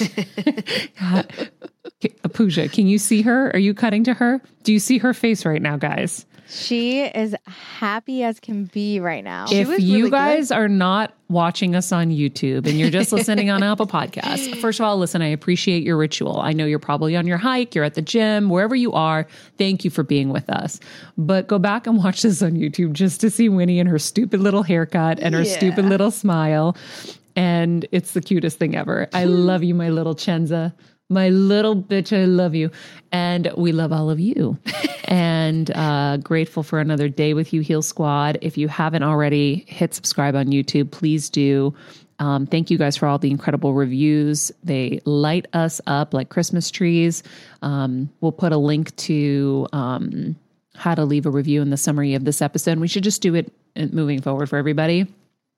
don't. God. Okay, Pooja, can you see her? Are you cutting to her? Do you see her face right now, guys? She is happy as can be right now. If was you really guys are not watching us on YouTube and you're just listening on Apple Podcasts, first of all, listen, I appreciate your ritual. I know you're probably on your hike, you're at the gym, wherever you are. Thank you for being with us. But go back and watch this on YouTube just to see Winnie and her stupid little haircut and her Yeah. stupid little smile. And it's the cutest thing ever. I love you, my little Chenza. My little bitch, I love you. And we love all of you. And uh, grateful for another day with you, Heal Squad. If you haven't already, hit subscribe on YouTube. Please do. Um, thank you guys for all the incredible reviews. They light us up like Christmas trees. Um, we'll put a link to um, how to leave a review in the summary of this episode. We should just do it moving forward for everybody.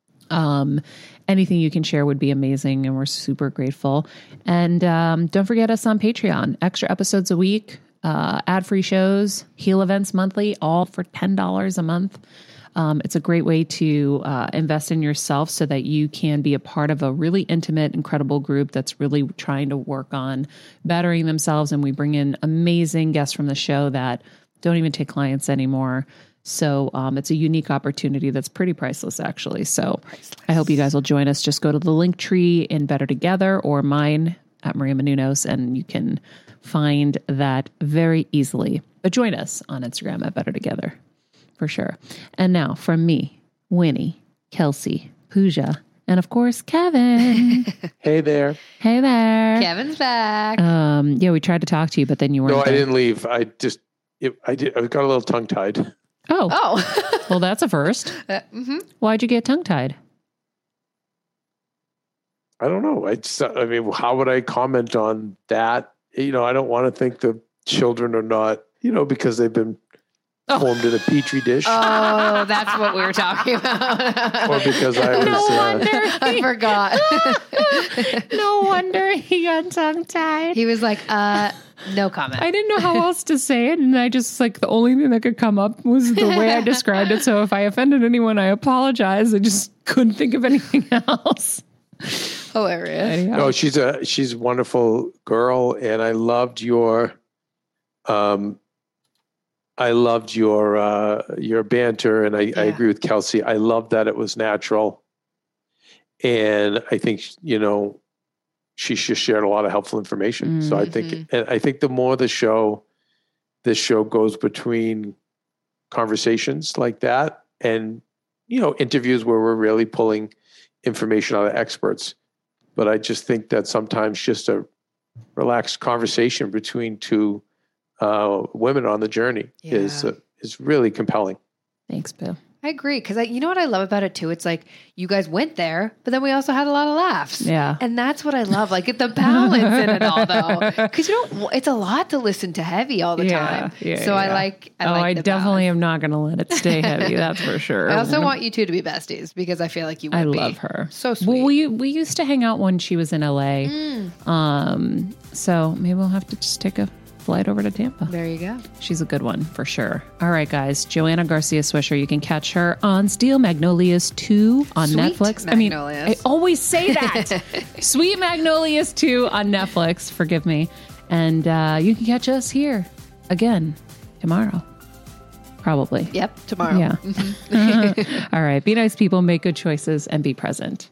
Um, anything you can share would be amazing, and we're super grateful. And um, don't forget us on Patreon. Extra episodes a week, uh, ad-free shows, Heal events monthly, all for ten dollars a month. Um, it's a great way to uh, invest in yourself so that you can be a part of a really intimate, incredible group that's really trying to work on bettering themselves. And we bring in amazing guests from the show that don't even take clients anymore. So um, it's a unique opportunity that's pretty priceless, actually. So priceless. I hope you guys will join us. Just go to the link tree in Better Together or mine at Maria Menounos, and you can find that very easily. But join us on Instagram at Better Together for sure. And now from me, Winnie, Kelsey, Pooja, and of course, Kevin. Hey there. Hey there. Kevin's back. Um, yeah, we tried to talk to you, but then you weren't No, I there. didn't leave. I just, it, I did. I got a little tongue tied. Oh, Oh. well, that's a first. Uh, mm-hmm. Why'd you get tongue-tied? I don't know. I just, I mean, how would I comment on that? You know, I don't want to think the children are not, you know, because they've been Oh. formed in a petri dish, Oh, that's what we were talking about. or because I was. No uh, wonder. I forgot. No wonder he got tongue-tied. He was like, uh, no comment. I didn't know how else to say it, and I just, like, the only thing that could come up was the way I described it. So if I offended anyone, I apologize. I just couldn't think of anything else. Hilarious. Anyhow. No, she's a she's a wonderful girl, and I loved your, um, I loved your uh, your banter, and I, I Yeah. agree with Kelsey. I loved that it was natural, and I think you know she just shared a lot of helpful information. So I think, Mhm. and I think the more the show, this show goes between conversations like that, and you know interviews where we're really pulling information out of experts. But I just think that sometimes just a relaxed conversation between two uh, women on the journey is Yeah. uh, is really compelling. Thanks, Boo. I agree. Because I, you know what I love about it too? It's like you guys went there, but then we also had a lot of laughs. Yeah. And that's what I love. Like the balance in it all though. Because you don't, it's a lot to listen to heavy all the Yeah, time. yeah, so I yeah. like, I oh, like I the definitely balance. am not going to let it stay heavy. That's for sure. I also want you two to be besties because I feel like you would I be. love her. So sweet. Well, we we used to hang out when she was in L A. Mm. Um, so maybe we'll have to just take a flight over to Tampa. There you go. She's a good one for sure. All right, guys. Joanna Garcia Swisher. You can catch her on Steel Magnolias two on Sweet Netflix. I mean, Magnolias. I always say that. Sweet Magnolias two on Netflix. Forgive me. And uh, you can catch us here again tomorrow. Probably. Yep. Tomorrow. Yeah. All right. Be nice people, make good choices, and be present.